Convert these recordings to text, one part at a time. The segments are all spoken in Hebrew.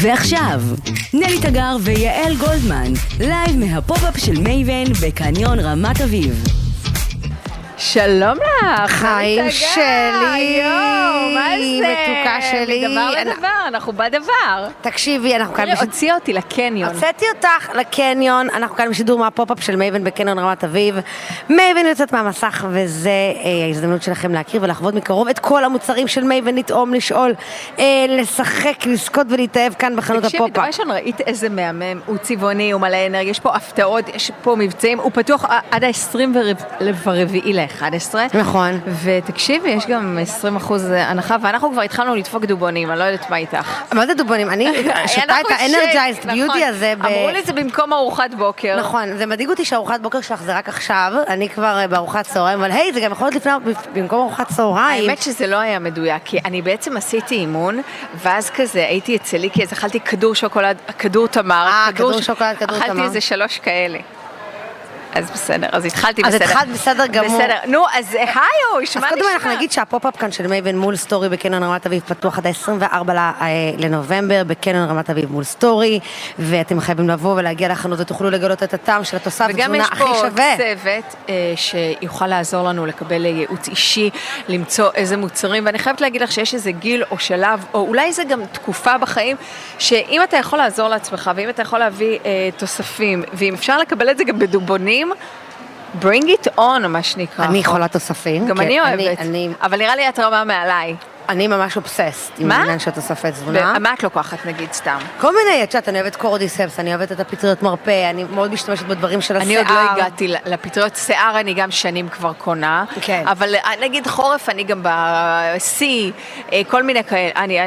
ועכשיו, נלי תגר ויעל גולדמן, לייב מהפופ-אפ של מייבן בקניון רמת אביב. שלום לך, חיים שלי, מה זה? מתוקה שלי. מדבר לדבר, אנחנו בדבר. תקשיבי, אנחנו כאן הוציא אותי לקניון. הוצאתי אותך לקניון, אנחנו כאן בשידור מהפופ-אפ של מייבן בקניון רמת אביב. מייבן יוצאת מהמסך, וזה ההזדמנות שלכם להכיר ולחוות מקרוב את כל המוצרים של מייבן, לטעום, לשאול, לשחק, לזכות ולהתאהב כאן בחנות הפופ-אפ. תקשיבי, דבר ראשון, ראית איזה מהמם, הוא צבעוני, הוא מלא אנרגיה, יש פה הפתעות, יש פה מבצעים, הוא פתוח עד ה-24 ל-11. נכון. ותקשיבי, יש גם 20% הנחה, ואנחנו כבר התחלנו לדפוק דובונים, אני לא יודעת מה איתך. מה זה דובונים? אני שותה את האנרג'ייסט ביוטי הזה. אמרו לי זה במקום ארוחת בוקר. נכון, זה מדאיג אותי שארוחת בוקר שלך זה רק עכשיו, אני כבר בארוחת צהריים, אבל היי, זה גם יכול להיות לפני, במקום ארוחת צהריים. האמת שזה לא היה מדויק, כי אני בעצם עשיתי אימון, ואז כזה הייתי אצלי, כי אז אכלתי כדור שוקולד, כדור תמר. כדור שוקולד, כדור תמר. אכלתי איזה 3 כאלה. אז בסדר, אז התחלתי בסדר. אז התחלת בסדר גמור. בסדר, נו, אז היו, ישמע. אז קודם אנחנו נגיד שהפופ-אפ כאן של מייבן מול סטורי בקניון רמת אביב פתוח עד ה-24 לנובמבר בקניון רמת אביב מול סטורי, ואתם חייבים לבוא ולהגיע לחנות ותוכלו לגלות את הטעם של התוסף תזונה הכי שווה. וגם יש פה צוות שיוכל לעזור לנו לקבל ייעוץ אישי, למצוא איזה מוצרים, ואני חייבת להגיד לך שיש איזה גיל או שלב, או אולי זה גם תקופה בחיים, שאם אתה יכול לעזור לעצמך, ואם אתה יכול להביא תוספים, ואם אפשר לקבל את זה גם בדובונים, bring it on, מה שנקרא. אני יכולה תוספים. גם אני אוהבת, אבל נראה לי את רמה מעליי. אני ממש אובססט עם העניין של תוספי תזונה. מה את לוקחת, נגיד, סתם? כל מיני, את יודעת, אני אוהבת קורדיספס, אני אוהבת את הפטריות מרפא, אני מאוד משתמשת בדברים של השיער. אני עוד לא הגעתי לפטריות שיער, אני גם שנים כבר קונה. כן. אבל נגיד חורף, אני גם ב-C, כל מיני כאלה.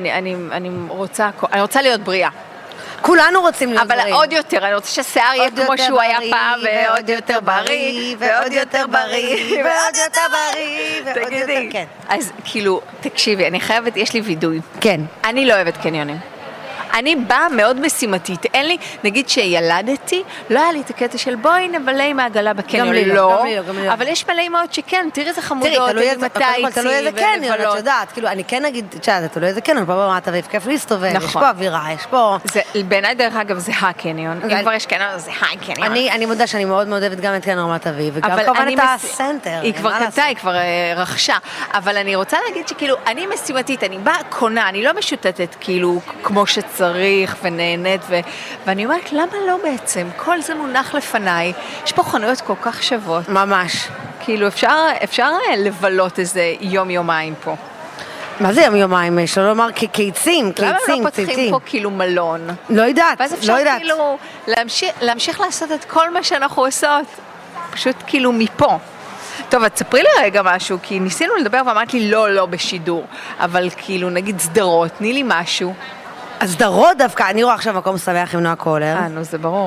אני רוצה להיות בריאה. כולנו רוצים להיות אבל בריאים. עוד יותר, אני רוצה שהשיער יהיה כמו שהוא היה פעם, ועוד יותר בריא, ועוד יותר בריא, ועוד יותר בריא, תגידי. אז כאילו, תקשיבי, אני חייבת, יש לי וידוי. כן. אני לא אוהבת קניונים. אני באה מאוד משימתית, אין לי, נגיד שילדתי, לא היה לי את הקטע של בואי נבלה עם העגלה בקניון, לא, אבל יש מלא אמהות שכן, תראי איזה חמודות, תלוי איזה קניון, את יודעת, כאילו אני כן אגיד, תלוי איזה קניון, פה ברמת אביב, כיף להסתובב, יש פה אווירה, יש פה... בעיניי דרך אגב זה הקניון, אם כבר יש קניון, זה הקניון. אני מודה שאני מאוד מאוד אוהבת גם את קניון רמת אביב, וגם כמובן את הסנטר. היא כבר קנתה, היא כבר רכשה, אבל אני רוצה להגיד שכאילו, אני משימתית, אני באה קונה, אני לא משוטטת כאילו כמו שצריך ונהנית, ואני אומרת, למה לא בעצם? כל זה מונח לפניי, יש פה חנויות כל כך שוות. ממש. כאילו, אפשר לבלות איזה יום-יומיים פה. מה זה יום-יומיים? שלא לומר קיצים. למה לא פותחים פה כאילו מלון? לא יודעת, ואז אפשר כאילו להמשיך לעשות את כל מה שאנחנו עושות, פשוט כאילו מפה. טוב, אז תספרי לי רגע משהו, כי ניסינו לדבר ואמרת לי לא בשידור, אבל כאילו נגיד סדרות, תני לי משהו. הסדרות דווקא, אני רואה עכשיו מקום שמח עם נועה קולר. נו, זה ברור.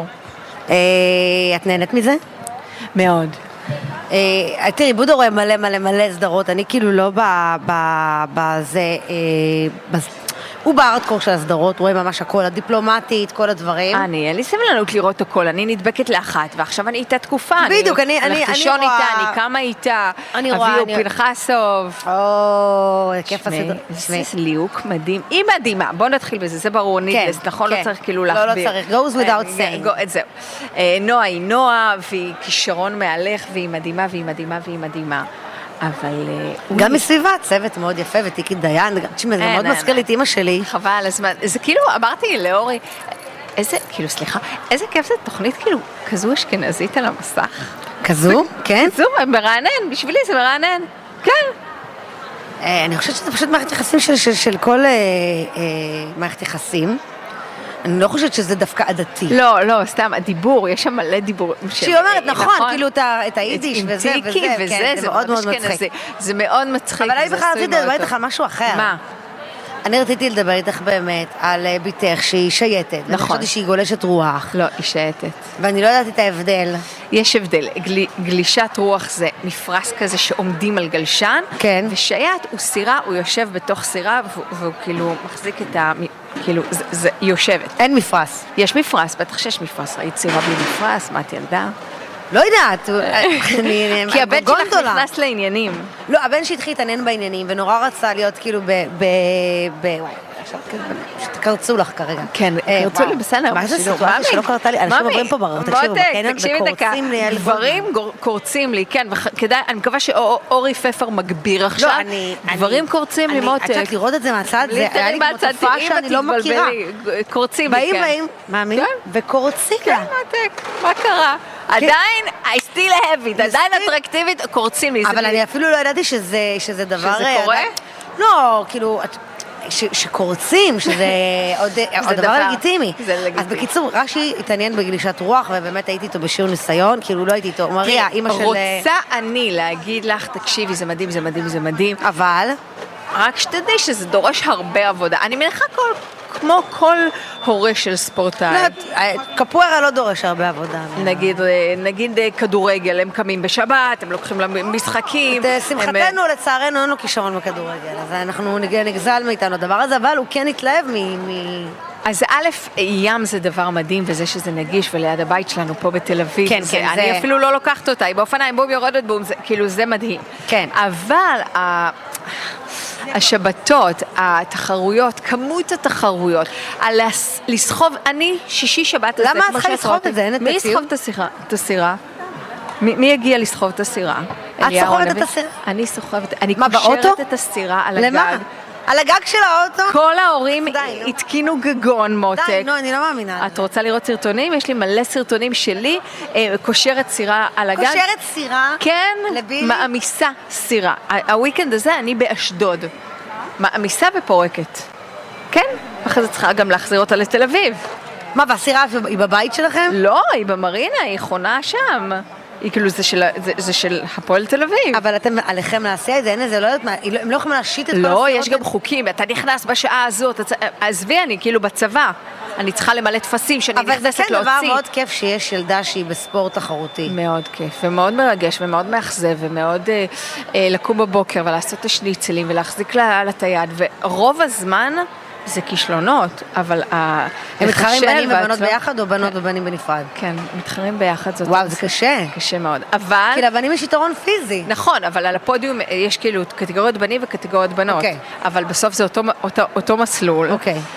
את נהנית מזה? מאוד. תראי, בודו רואה מלא סדרות, אני כאילו לא בזה, הוא בארדקור של הסדרות, רואה ממש הכל, הדיפלומטית, כל הדברים. אין לי סבלנות לראות הכל, אני נדבקת לאחת, ועכשיו אני איתה תקופה. בדיוק, אני רואה... לחשון איתה, אני קמה איתה, אביהו פנחסוב. כיף הסדרה. זה ליהוק מדהים, היא מדהימה, בוא נתחיל בזה, זה ברור, נידלס, נכון? לא צריך כאילו להכביר. לא צריך, goes without saying. זהו. נועה היא נועה, והיא כישרון מהלך, והיא מדהימה, והיא מדהימה, והיא מדהימה. אבל... גם מסביבה, צוות מאוד יפה, ותיקי דיין, זה מאוד מזכיר לי את אמא שלי. חבל הזמן, זה כאילו, אמרתי לאורי, סליחה, איזה כיף זה תוכנית כאילו כזו אשכנזית על המסך. כזו? כן? כזו, מרענן, בשבילי זה מרענן, כן. אני חושבת שזה פשוט מערכת יחסים של כל מערכת יחסים. אני לא חושבת שזה דווקא עדתי. לא, סתם, הדיבור, יש שם מלא דיבור. שהיא אומרת, נכון, כאילו את היידיש וזה, זה מאוד מאוד מצחיק. זה מאוד מצחיק. אבל אני בכלל רציתי לדבר איתך על משהו אחר. מה? אני רציתי לדבר איתך באמת על ביתך שהיא שייטת. נכון. ואני חושבתי שהיא גולשת רוח. לא, היא שייטת. ואני לא יודעת את ההבדל. יש הבדל. גלישת רוח זה מפרס כזה שעומדים על גלשן. כן. ושייט הוא סירה, הוא יושב בתוך סירה, והוא כאילו מחזיק את ה... כאילו, זה יושבת. אין מפרס. יש מפרס, בטח שיש מפרס. ראית סירה בלי מפרס, מה את ילדה? לא יודעת. כי הבן שלך נכנס לעניינים. לא, הבן שהתחיל להתעניין בעניינים, ונורא רצה להיות כאילו שתקרצו לך כרגע. כן, קרצו לי בסדר. מה זה סיטואציה שלא קרתה לי? אנשים עוברים פה ברור, תקשיבו, בקניון וקורצים לי. גברים קורצים לי, כן, וכדאי, אני מקווה שאורי פפר מגביר עכשיו. גברים קורצים לי מותק. את יודעת לראות את זה מהצד, זה היה לי כמו תופעה שאני לא מכירה. קורצים לי, כן. באים, מאמין? וקורצים לה. כן, מותק, מה קרה? עדיין, I still have it, עדיין אטרקטיבית, קורצים לי. אבל אני אפילו לא ידעתי שזה דבר... שזה קורה? לא, כאילו... שקורצים, שזה עוד דבר לגיטימי. אז בקיצור, רש"י התעניין בגלישת רוח, ובאמת הייתי איתו בשיעור ניסיון, כאילו לא הייתי איתו, מריה, אמא של... רוצה אני להגיד לך, תקשיבי, זה מדהים, זה מדהים, זה מדהים. אבל? רק שתדעי שזה דורש הרבה עבודה. אני מניחה כמו כל הורה של ספורטאי. קפוארה לא דורש הרבה עבודה. נגיד כדורגל, הם קמים בשבת, הם לוקחים למשחקים. שמחתנו, לצערנו, אין לו כישרון בכדורגל, אז אנחנו נגזל מאיתנו הדבר הזה, אבל הוא כן התלהב אז א', ים זה דבר מדהים, וזה שזה נגיש, וליד הבית שלנו פה בתל אביב, כן, כן, אני אפילו לא לוקחת אותה, היא באופניים, בום יורדת בום, כאילו זה מדהים. כן. אבל השבתות, התחרויות, כמות התחרויות, לסחוב, אני שישי שבת... למה את צריכה לסחוב את זה? אין את מי יסחוב את הסירה? מי יגיע לסחוב את הסירה? את סוחבת את הסירה? אני סוחבת, אני קושרת את הסירה על הגג. למה? על הגג של האוטו? כל ההורים התקינו גגון מותק. די, נו, אני לא מאמינה. את רוצה לראות סרטונים? יש לי מלא סרטונים שלי, קושרת סירה על הגג. קושרת סירה? כן, מעמיסה סירה. הוויקנד הזה אני באשדוד. מעמיסה ופורקת. כן? אחרי זה צריכה גם להחזיר אותה לתל אביב. מה, והסירה היא בבית שלכם? לא, היא במרינה, היא חונה שם. היא כאילו, זה של הפועל תל אביב. אבל אתם עליכם להסיע את זה, אין איזה, לא יודעת מה, הם לא יכולים להשית את כל הסירות? לא, יש גם חוקים, אתה נכנס בשעה הזאת, עזבי, אני כאילו בצבא, אני צריכה למלא תפסים שאני נכנסת להוציא. אבל זה כן דבר מאוד כיף שיש ילדה שהיא בספורט תחרותי. מאוד כיף, ומאוד מרגש, ומאוד מאכזב, ומאוד לקום בבוקר ולעשות את השניצלים ולהחזיק לה את היד, ורוב הזמן... זה כישלונות, אבל הם מתחרים בנים ובנות ביחד או בנות ובנים בנפרד? כן, מתחרים ביחד. וואו, זה קשה. קשה מאוד. אבל... כי לבנים יש יתרון פיזי. נכון, אבל על הפודיום יש כאילו קטגוריות בנים וקטגוריות בנות. אבל בסוף זה אותו מסלול.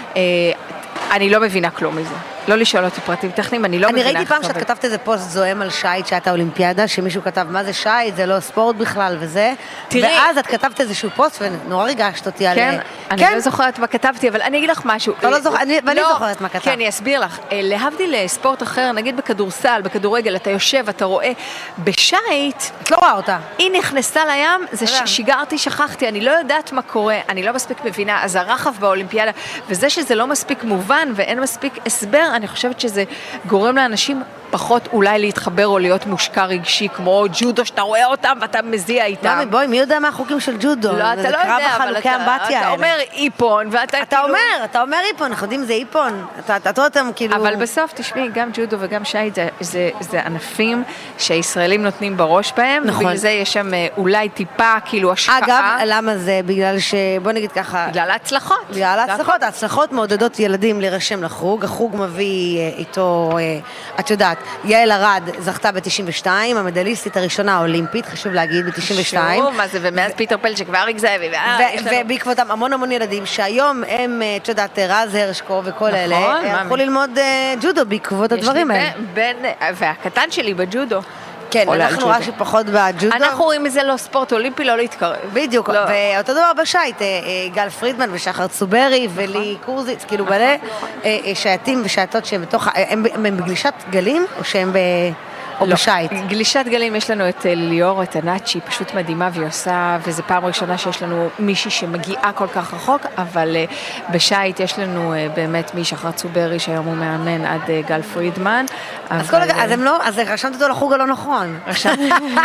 אני לא מבינה כלום מזה. לא לשאול אותי פרטים טכניים, אני לא מבינה. אני ראיתי פעם שאת כתבת איזה פוסט זוהם על שייט שאת האולימפיאדה, שמישהו כתב מה זה שייט, זה לא ספורט בכלל וזה. ואז את כתבת איזשהו פוסט ונורא ריגשת אותי על... כן, אני לא זוכרת מה כתבתי, אבל אני אגיד לך משהו. ואני זוכרת מה כתבת. כן, אני אסביר לך. להבדיל לספורט אחר, נגיד בכדורסל, בכדורגל, אתה יושב, אתה רואה, בשייט... את לא רואה אותה. היא נכנסה לים, זה שיגרתי, שכחתי, אני לא יודעת מה קורה, אני לא מספיק מבינה, אז הרחב באולימפיאדה, וזה שזה לא מספיק מובן ואין מספיק הסבר, אני חושבת שזה גורם לאנשים פחות אולי להתחבר או להיות מושקע רגשי, כמו ג'ודו שאתה רואה אותם ואתה מזיע איתם. ממי, בואי, מי יודע מה החוקים של ג'ודו? לא, אתה לא יודע, אבל אתה אומר איפון, ואתה כאילו... אתה אומר איפון, אנחנו יודעים זה איפון, אתה רואה אותם כאילו... אבל בסוף, תשמעי, גם ג'ודו וגם שייט, זה ענפים שהישראלים נותנים בראש בהם, נכון. ובגלל זה יש שם אולי טיפה, כאילו, השקעה. אגב, למה זה? בגלל בוא נגיד ככה... בגלל ההצלחות. בגלל ההצלחות, ההצלחות מעודדות ילדים להירשם לחוג, החוג מביא איתו, את יודעת, יעל ארד זכתה ב-92, המדליסטית הראשונה האולימפית, חשוב להגיד, ב-92. שוב, מה זה, ומאז פיטר פלצ'יק ואריק זאבי, ובעקבותם המון ילדים, שהיום הם, את יודעת, רז הרשקו וכל אלה, הלכו ללמוד ג'ודו בעקבות הדברים האלה. והקטן שלי בג'ודו. כן, אנחנו רואים שפחות בג'ודו. אנחנו רואים מזה לא ספורט אולימפי, לא להתקרב. בדיוק, ואותו דבר בשייט, גל פרידמן ושחר צוברי ולי קורזיץ, כאילו מלא שייטים ושייטות שהם בתוך, הם בגלישת גלים או שהם או בשייט? גלישת גלים יש לנו את ליאור, את ענת, שהיא פשוט מדהימה והיא עושה, וזו פעם ראשונה שיש לנו מישהי שמגיעה כל כך רחוק, אבל בשייט יש לנו באמת משחר צוברי שהיום הוא מאמן עד גל פרידמן. אז הם לא, אז רשמת אותו לחוג הלא נכון. רשמתי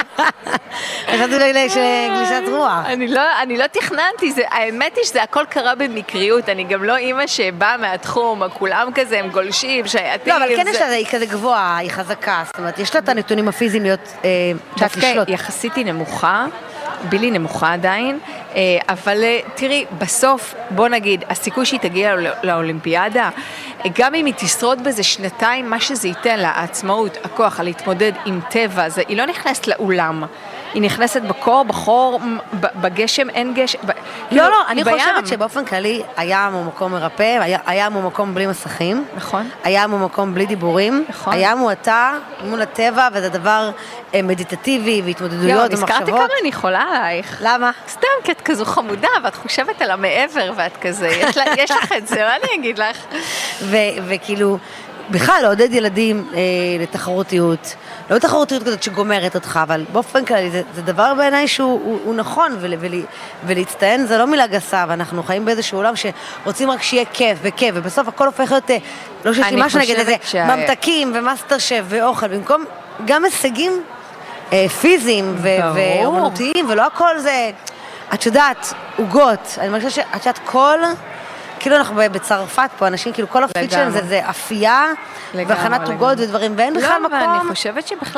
לגלישת רוח. אני לא תכננתי, האמת היא שזה הכל קרה במקריות, אני גם לא אימא שבאה מהתחום, כולם כזה, הם גולשים, שייטים. לא, אבל כן יש לה, היא כזה גבוהה, היא חזקה, זאת אומרת, יש לה את הנתונים הפיזיים להיות, דווקא יחסית היא נמוכה, בילי נמוכה עדיין, אבל תראי, בסוף, בוא נגיד, הסיכוי שהיא תגיע לאולימפיאדה, גם אם היא תשרוד בזה שנתיים, מה שזה ייתן לה, העצמאות, הכוח, להתמודד עם טבע, היא לא נכנסת לאולם. היא נכנסת בקור, בחור, בגשם, אין גשם. לא, אני חושבת שבאופן כללי הים הוא מקום מרפא, הים הוא מקום בלי מסכים. נכון. הים הוא מקום בלי דיבורים. נכון. הים הוא אתה מול הטבע, וזה דבר מדיטטיבי והתמודדויות ומחשבות. נזכרתי כמה אני יכולה עלייך. למה? סתם, כי את כזו חמודה, ואת חושבת על המעבר, ואת כזה, יש לך את זה, מה אני אגיד לך? וכאילו, בכלל, לעודד ילדים לתחרותיות, לא תחרותיות כזאת שגומרת אותך, אבל באופן כללי, זה דבר בעיניי שהוא נכון, ולהצטיין זה לא מילה גסה, ואנחנו חיים באיזשהו עולם שרוצים רק שיהיה כיף וכיף, ובסוף הכל הופך להיות, לא שיש לי משהו נגד איזה ממתקים ומאסטר שף ואוכל, במקום גם הישגים פיזיים ואומנותיים, ולא הכל זה, את יודעת, עוגות, אני מרגישה שאת יודעת כל... כאילו אנחנו בצרפת פה, אנשים, כאילו כל הפיד שלהם זה אפייה, והכנת עוגות ודברים, ואין בכלל מקום. לא, ואני חושבת שבכלל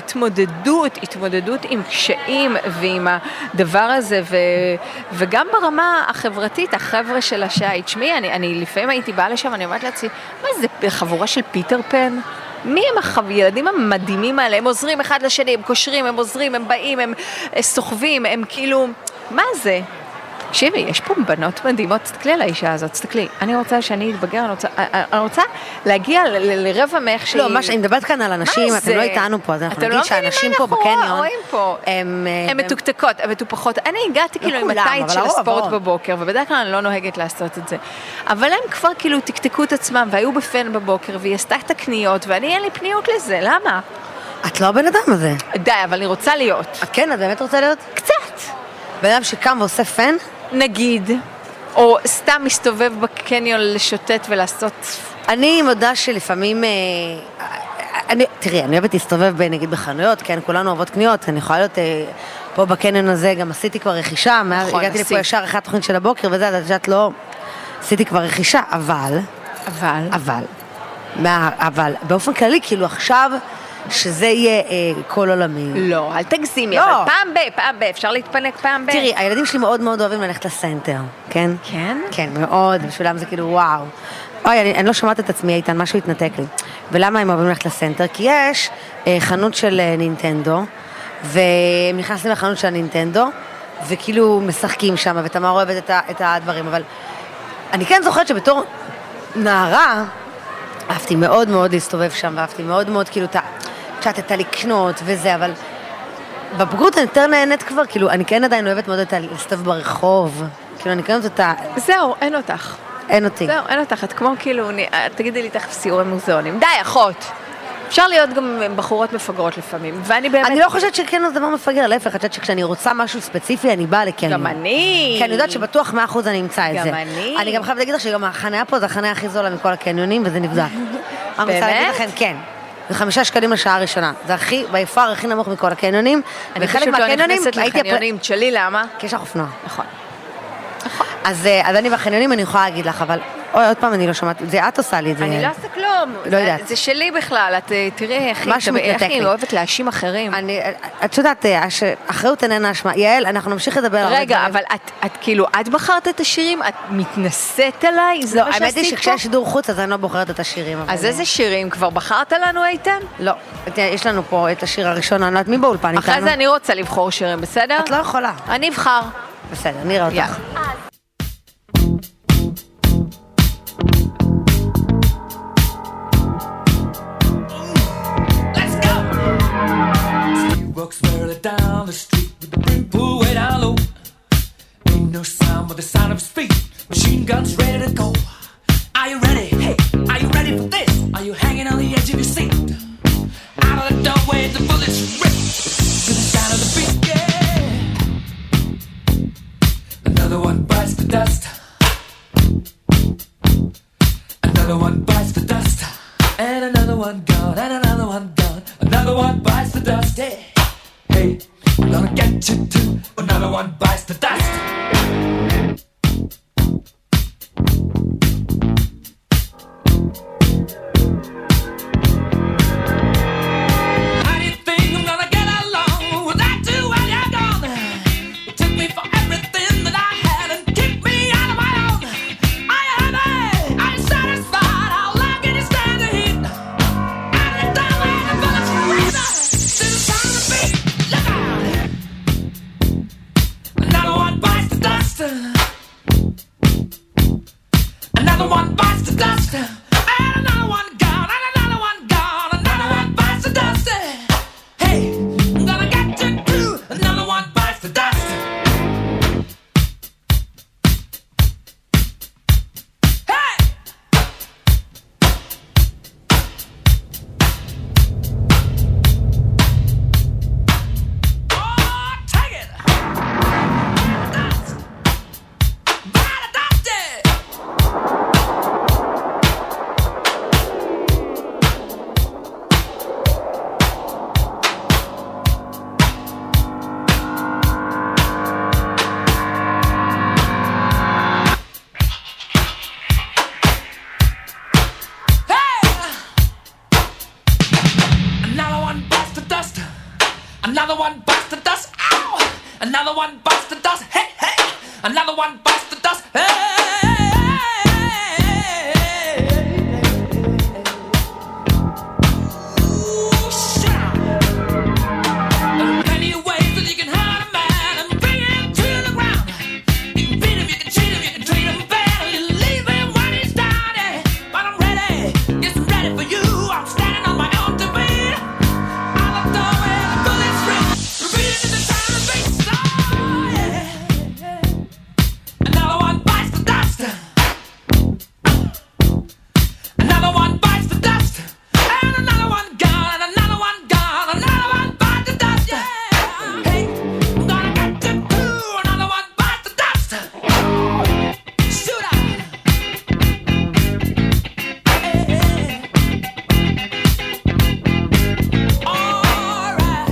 התמודדות עם קשיים ועם הדבר הזה, וגם ברמה החברתית, החבר'ה של השייט, שמי, אני לפעמים הייתי באה לשם, אני אומרת לעצמי, מה זה חבורה של פיטר פן? מי הם הילדים המדהימים האלה? הם עוזרים אחד לשני, הם קושרים, הם עוזרים, הם באים, הם סוחבים, הם כאילו, מה זה? תקשיבי, יש פה בנות מדהימות, תסתכלי על האישה הזאת, תסתכלי, אני רוצה שאני אתבגר, אני רוצה להגיע לרבע מאיך שהיא... לא, אני מדברת כאן על אנשים, אתם לא איתנו פה, אז אנחנו נגיד שהאנשים פה בקניון, הן מתוקתקות, הן מטופחות, אני הגעתי כאילו עם הטייט של הספורט בבוקר, ובדרך כלל אני לא נוהגת לעשות את זה, אבל הם כבר כאילו תקתקו את עצמם, והיו בפן בבוקר, והיא עשתה את הקניות, ואני אין לי פניות לזה, למה? את לא הבן אדם הזה. די, אבל אני רוצה להיות. כן, את באמת רוצה להיות? קצת. בן אדם שקם ועושה פן? נגיד, או סתם מסתובב בקניון לשוטט ולעשות... אני מודה שלפעמים... תראי, אני אוהבת להסתובב נגיד בחנויות, כן, כולנו אוהבות קניות, אני יכולה להיות פה בקניון הזה, גם עשיתי כבר רכישה, הגעתי לפה ישר אחרי התוכנית של הבוקר וזה, אז את לא... עשיתי כבר רכישה, אבל באופן כללי, כאילו עכשיו... שזה יהיה כל עולמי. לא, אל תגזימי, אבל פעם ב, אפשר להתפנק פעם ב. תראי, הילדים שלי מאוד מאוד אוהבים ללכת לסנטר, כן? כן? כן, מאוד, בשבילם זה כאילו וואו. אוי, אני לא שומעת את עצמי איתן, משהו התנתק לי. ולמה הם אוהבים ללכת לסנטר? כי יש חנות של נינטנדו, והם נכנסים לחנות של נינטנדו, וכאילו משחקים שם, ותמר אוהבת את הדברים, אבל אני כן זוכרת שבתור נערה, אהבתי מאוד מאוד להסתובב שם, ואהבתי מאוד מאוד כאילו צ'אטת לקנות וזה, אבל בבגרות אני יותר נהנית כבר, כאילו אני כן עדיין אוהבת מאוד להסתובב ברחוב, כאילו אני קיימת אותה... זהו, אין אותך. אין אותי. זהו, אין אותך, את כמו כאילו, תגידי לי תכף סיורי מוזיאונים. די, אחות. אפשר להיות גם בחורות מפגרות לפעמים, ואני באמת... אני לא חושבת שכן זה דבר מפגר, להפך, אני חושבת שכשאני רוצה משהו ספציפי, אני באה לקניון. גם אני. כי אני יודעת שבטוח 100% אני אמצא את זה. גם אני. אני גם חייבת להגיד לך שגם החניה פה זה החניה הכי זולה מכל הקניונים, וזה נבדק. אני רוצה להגיד לכם, כן. זה 5 שקלים לשעה הראשונה. זה הכי, ביפר, הכי נמוך מכל הקניונים. אני פשוט לא נכנסת לחניונים. תשאלי למה? כי יש לך אופנוע. נכון. אז אני בחניונים אני יכולה להגיד לך, אבל עוד פעם אני לא שומעת, זה את עושה לי את זה. אני לא עושה כלום, זה שלי בכלל, את תראי איך היא אוהבת להאשים אחרים. את יודעת, אחריות איננה אשמה. יעל, אנחנו נמשיך לדבר. רגע, אבל את כאילו, את בחרת את השירים? את מתנסית עליי? לא, האמת היא שכשיש שידור חוץ, אז אני לא בוחרת את השירים. אז איזה שירים? כבר בחרת לנו, איתן? לא, יש לנו פה את השיר הראשון, אני לא יודעת מי באולפן איתנו. אחרי זה אני רוצה לבחור שירים, בסדר? את לא יכולה. אני אבחר. בסדר, נראה אותך. Walks barely down the street with the brim pulled way down low. Ain't no sound but the sound of his feet. Machine guns ready to go. Are you ready? Hey, are you ready for this? Are you hanging on the edge of your seat? Out of the doorway, the bullets rip to the sound of the beat. Yeah. Another one bites the dust. Another one bites the dust. And another one gone. And another one gone. Another one bites the dust. Yeah. Hey, I'm gonna get you too. Another one bites the dust. How do you think I'm gonna get along without you when you're gone? You took me for everything that I had and kicked me out of my own. Are you happy? Are you satisfied? I bites the dust. And another one gone, and another one gone, another one bites the dust. Hey, I'm gonna get you too. Another one bites the dust. Hey! Oh, take it! Dust! Bite the dust! Another one bites the dust. Another one bites the dust. Ow! Another one bites the dust. Hey, hey! Another one bites the dust. Hey! Ooh, shit! There are plenty of ways that you can hurt a man and bring him to the ground. You can beat him, you can cheat him, you can treat him bad, or you leave him when he's down. But I'm ready, yes, I'm ready for you. I'm standing on my own two feet. Out the door where the bullets ring, repeating in the time and face. Oh, yeah. Another one bites the dust. Another one bites the dust. And another one gone, and another one gone, another one bites the dust. Yeah. Hey, I'm gonna get you too. Another one bites the dust. Shoot out. All right.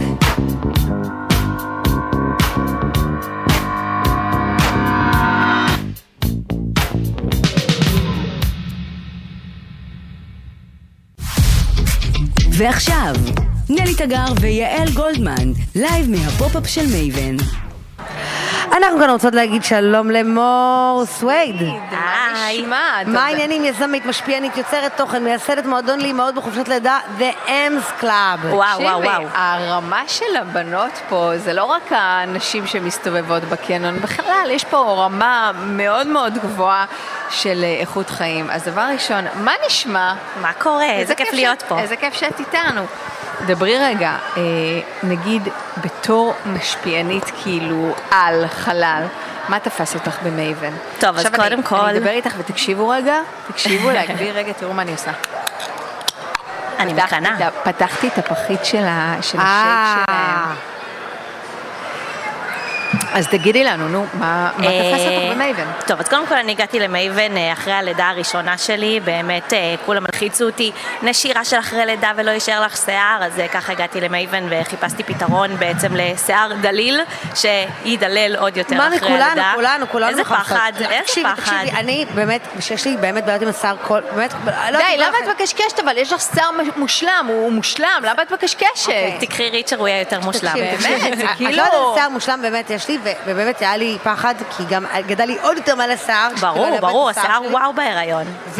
ועכשיו, נלי תגר ויעל גולדמן, לייב מהפופ-אפ של מייבן. אנחנו כאן רוצות להגיד שלום למור סווייד. מה נשמע? מה העניינים? יזמית, משפיענית, יוצרת תוכן, מייסדת מועדון לאימהות בחופשת לידה, The Ems Club. וואו, וואו, וואו. הרמה של הבנות פה זה לא רק הנשים שמסתובבות בקניון, בכלל יש פה רמה מאוד מאוד גבוהה של איכות חיים. אז דבר ראשון, מה נשמע? מה קורה? איזה כיף להיות פה. איזה כיף שאת איתנו. דברי רגע, נגיד בתור משפיענית כאילו על חלל, מה תפס אותך במייבן? טוב, אז קודם כל... אני אדבר איתך ותקשיבו רגע, תקשיבו להגביר רגע, תראו מה אני עושה. אני מקנה. פתחתי את הפחית של השייק שלהם. אז תגידי לנו, נו, מה תפס אותך במייבן? טוב, אז קודם כל אני הגעתי למייבן אחרי הלידה הראשונה שלי, באמת כולם מלחיצו אותי, נשירה של אחרי לידה ולא יישאר לך שיער, אז ככה הגעתי למייבן וחיפשתי פתרון בעצם לשיער דליל, שידלל עוד יותר אחרי הלידה. כולנו. איזה פחד, איזה פחד. תקשיבי, אני באמת, שיש לי באמת בעיות עם השיער כל, באמת, די, למה את מקשקשת? אבל יש לך שיער מושלם, הוא מושלם, למה את מקשקשת? תקחי ריצ'ר, הוא יהיה יותר מושלם. באמת, זה כאילו... אני לא יודעת, שיער מושלם באמת יש לי, ובאמת היה לי פחד, כי גם גדל לי עוד יותר מלא שיער. ברור, השיער וואו בהיריון.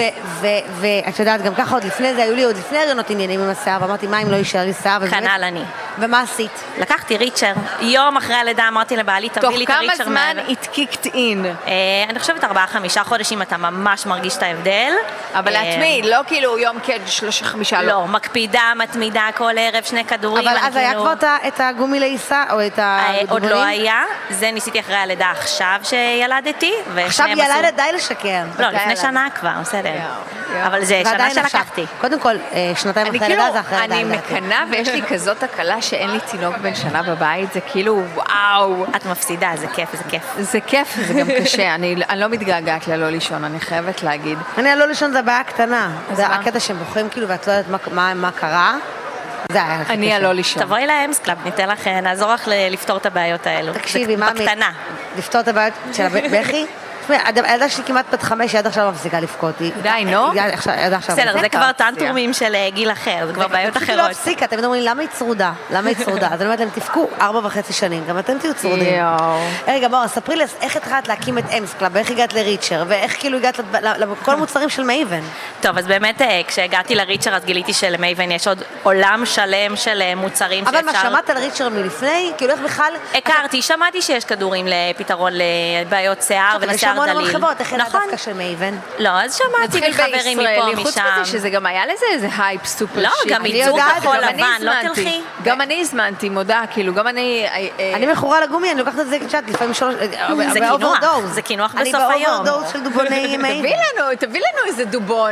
ואת יודעת, גם ככה עוד לפני זה, היו לי עוד לפני הריונות עניינים עם השיער, ואמרתי, מה אם לא יישאר לי שיער? כנ"ל אני. ומה עשית? לקחתי ריצ'ר. יום אחרי הלידה אמרתי לבעלי, תביא לי את הריצ'ר. תוך כמה זמן התקיקת אין? אני חושבת 4-5 חודשים אתה ממש מרגיש את ההבדל. אבל להתמיד, לא כאילו יום כן, 3-5 לא. לא, מקפידה, מתמידה כל ערב 2 כדורים. אבל אז היה כבר את הגומי לעיסה, או את הדוגמנים? עוד לא היה, זה ניסיתי אחרי הלידה עכשיו שילדתי. עכשיו ילדת די לשקר. לא, לפני שנה כבר, בסדר. אבל זה שנה שלקחתי. קודם כל, 2 אחרי לידה זה אחרי אני מקנה ויש לי כזאת הקלה שאין לי תינוק בן שנה בבית, זה כאילו וואו. את מפסידה, זה כיף, זה כיף. זה כיף, זה גם קשה, אני לא מתגעגעת ללא לישון, אני חייבת להגיד. אני הלא לישון זה הבעיה הקטנה. זה הקטע שהם בוחרים כאילו ואת לא יודעת מה קרה. זה היה הכי קשה. אני הלא לישון. תבואי לאמס קלאב, ניתן לך, נעזור לך לפתור את הבעיות האלו. תקשיבי, מה בקטנה. לפתור את הבעיות של הבכי? הילדה שלי כמעט בת 5, יד עכשיו מפסיקה לבכות. די, נו. בסדר, זה כבר טנטרומים של גיל אחר, זה כבר בעיות אחרות. לא הפסיקה, אתם אומרים, למה היא צרודה? למה היא צרודה? אז אני אומרת להם, תפקו 4.5 שנים, גם אתם תהיו צרודים. רגע, בואו, ספרי לי, איך התחלת להקים את אמס קלאב, ואיך הגעת לריצ'ר, ואיך כאילו הגעת לכל המוצרים של מייבן? טוב, אז באמת, כשהגעתי לריצ'ר, אז גיליתי שלמייבן יש עוד עולם שלם של מוצרים שאפשר... אבל מה, שמעת על ריצ'ר מלפני? כאילו איך בכלל... הכרתי, שמעתי שיש כדורים לפתרון לבעיות שיער ולשיער המון דליל. חברות, איך ידעת נכון. דווקא של מייבן? לא, אז שמעתי נתחיל מחברים מפה בישראלי, חוץ משם. מזה שזה גם היה לזה איזה הייפ סופר לא, שיק. גם אני ייצור יודעת, כחול גם אני לבן, לא הזמנתי. תלכי. גם אני הזמנתי, מודה, כאילו, גם אני... אני מכורה לגומי, אני לוקחת את זה קצת, לפעמים 3... זה קינוח, זה קינוח בסוף היום. אני באוברדוז של דובוני מייבן. תביא לנו איזה דובון,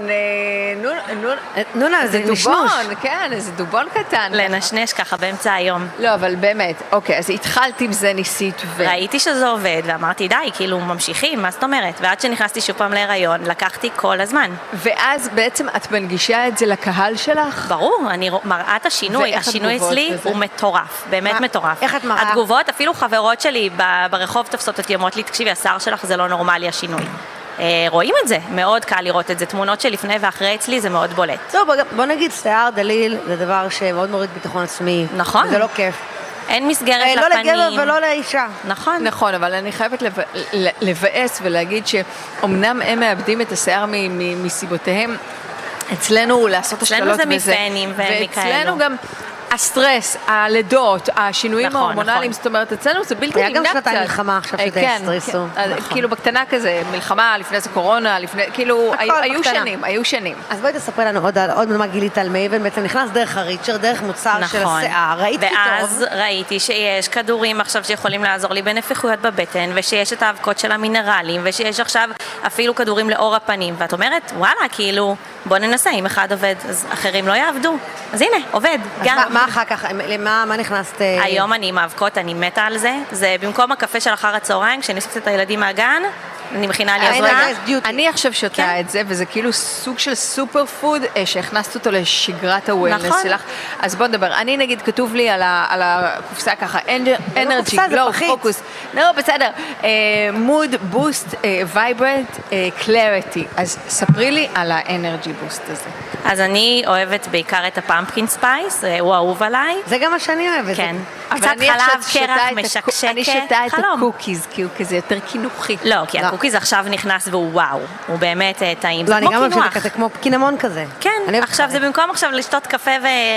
נונה, זה איזה נשנוש. דובון, כן, איזה דובון קטן. לנשנש ככה באמצע היום. לא, אבל באמת, אוקיי, אז התחלת עם זה, ניסית ראיתי שזה עובד, ואמרתי, די, כאילו, ממשיכים, מה זאת אומרת? ועד שנכנסתי שוב פעם להיריון, לקחתי כל הזמן. ואז בעצם את מנגישה את זה לקהל שלך? ברור, אני מראה את השינוי. ואיך השינוי התגובות אצלי וזה? הוא מטורף, באמת מטורף. איך את מראה? התגובות, אפילו חברות שלי ברחוב תופסות אותי, אומרות לי, תקשיבי, השיער שלך זה לא נורמלי, השינוי. רואים את זה, מאוד קל לראות את זה. תמונות שלפני ואחרי אצלי זה מאוד בולט. טוב, בוא נגיד, שיער דליל זה דבר שמאוד מוריד ביטחון עצמי. נכון. זה לא כיף. אין מסגרת לא לפנים. לגבר ולא לאישה. נכון. נכון, אבל אני חייבת לבאס ולהגיד שאומנם הם מאבדים את השיער מסיבותיהם, אצלנו לעשות השתלות וזה. אצלנו זה מפנים ומכאלו. ואצלנו גם הסטרס, הלידות, השינויים נכון, ההורמונליים, נכון. זאת אומרת, אצלנו זה בלתי היה נמנע גם קצת. שנתיים מלחמה עכשיו שזה כן, הסטרסו. כן, כאילו בקטנה כזה, מלחמה, לפני זה קורונה, כאילו, היו בקטנה. שנים, היו שנים. אז בואי תספרי לנו עוד מה גילית על מייבן, בעצם נכנס דרך הריצ'ר, דרך מוצר של השיער, ראית כי טוב. ואז ראיתי שיש כדורים עכשיו שיכולים לעזור לי בנפיחויות בבטן, ושיש את האבקות של המינרלים, ושיש עכשיו אפילו כדורים לאור הפנים, ואת אומרת, וואלה, כאילו, בוא ננסה, אם אחד עובד, אז אחרים לא יעבדו. אז הנה, עובד. אז מה אחר כך, מה נכנסת? היום אני עם האבקות, אני מתה על זה. זה במקום הקפה של אחר הצהריים, כשאני אוספת את הילדים מהגן, אני מכינה לי הזרעה. אני עכשיו שותה כן. את זה, וזה כאילו סוג של סופר פוד, שהכנסת אותו לשגרת הווילנס נכון. שלך. אז בוא נדבר. אני נגיד, כתוב לי על הקופסה ככה, אנרגי, קופסה, זה גלו, פחית. פוקוס. לא, בסדר. מוד, בוסט, וייברנט, קלריטי. אז ספרי לי על האנרגי בוסט הזה. אז אני אוהבת בעיקר את הפמפקין ספייס, הוא אהוב עליי. זה גם מה שאני אוהבת. כן. אבל קצת אני עכשיו חלב, שותה קרח, את משקשקת, אני שותה את חלום. הקוקיז, כי הוא כזה יותר קינוחי. לא, כי הקוקיז עכשיו נכנס והוא וואו, הוא באמת טעים. לא, זה אני כמו גם אוהבת קינוח. שזה כמו קינמון כזה. כן, אני אוהבת עכשיו כזה. זה במקום עכשיו לשתות קפה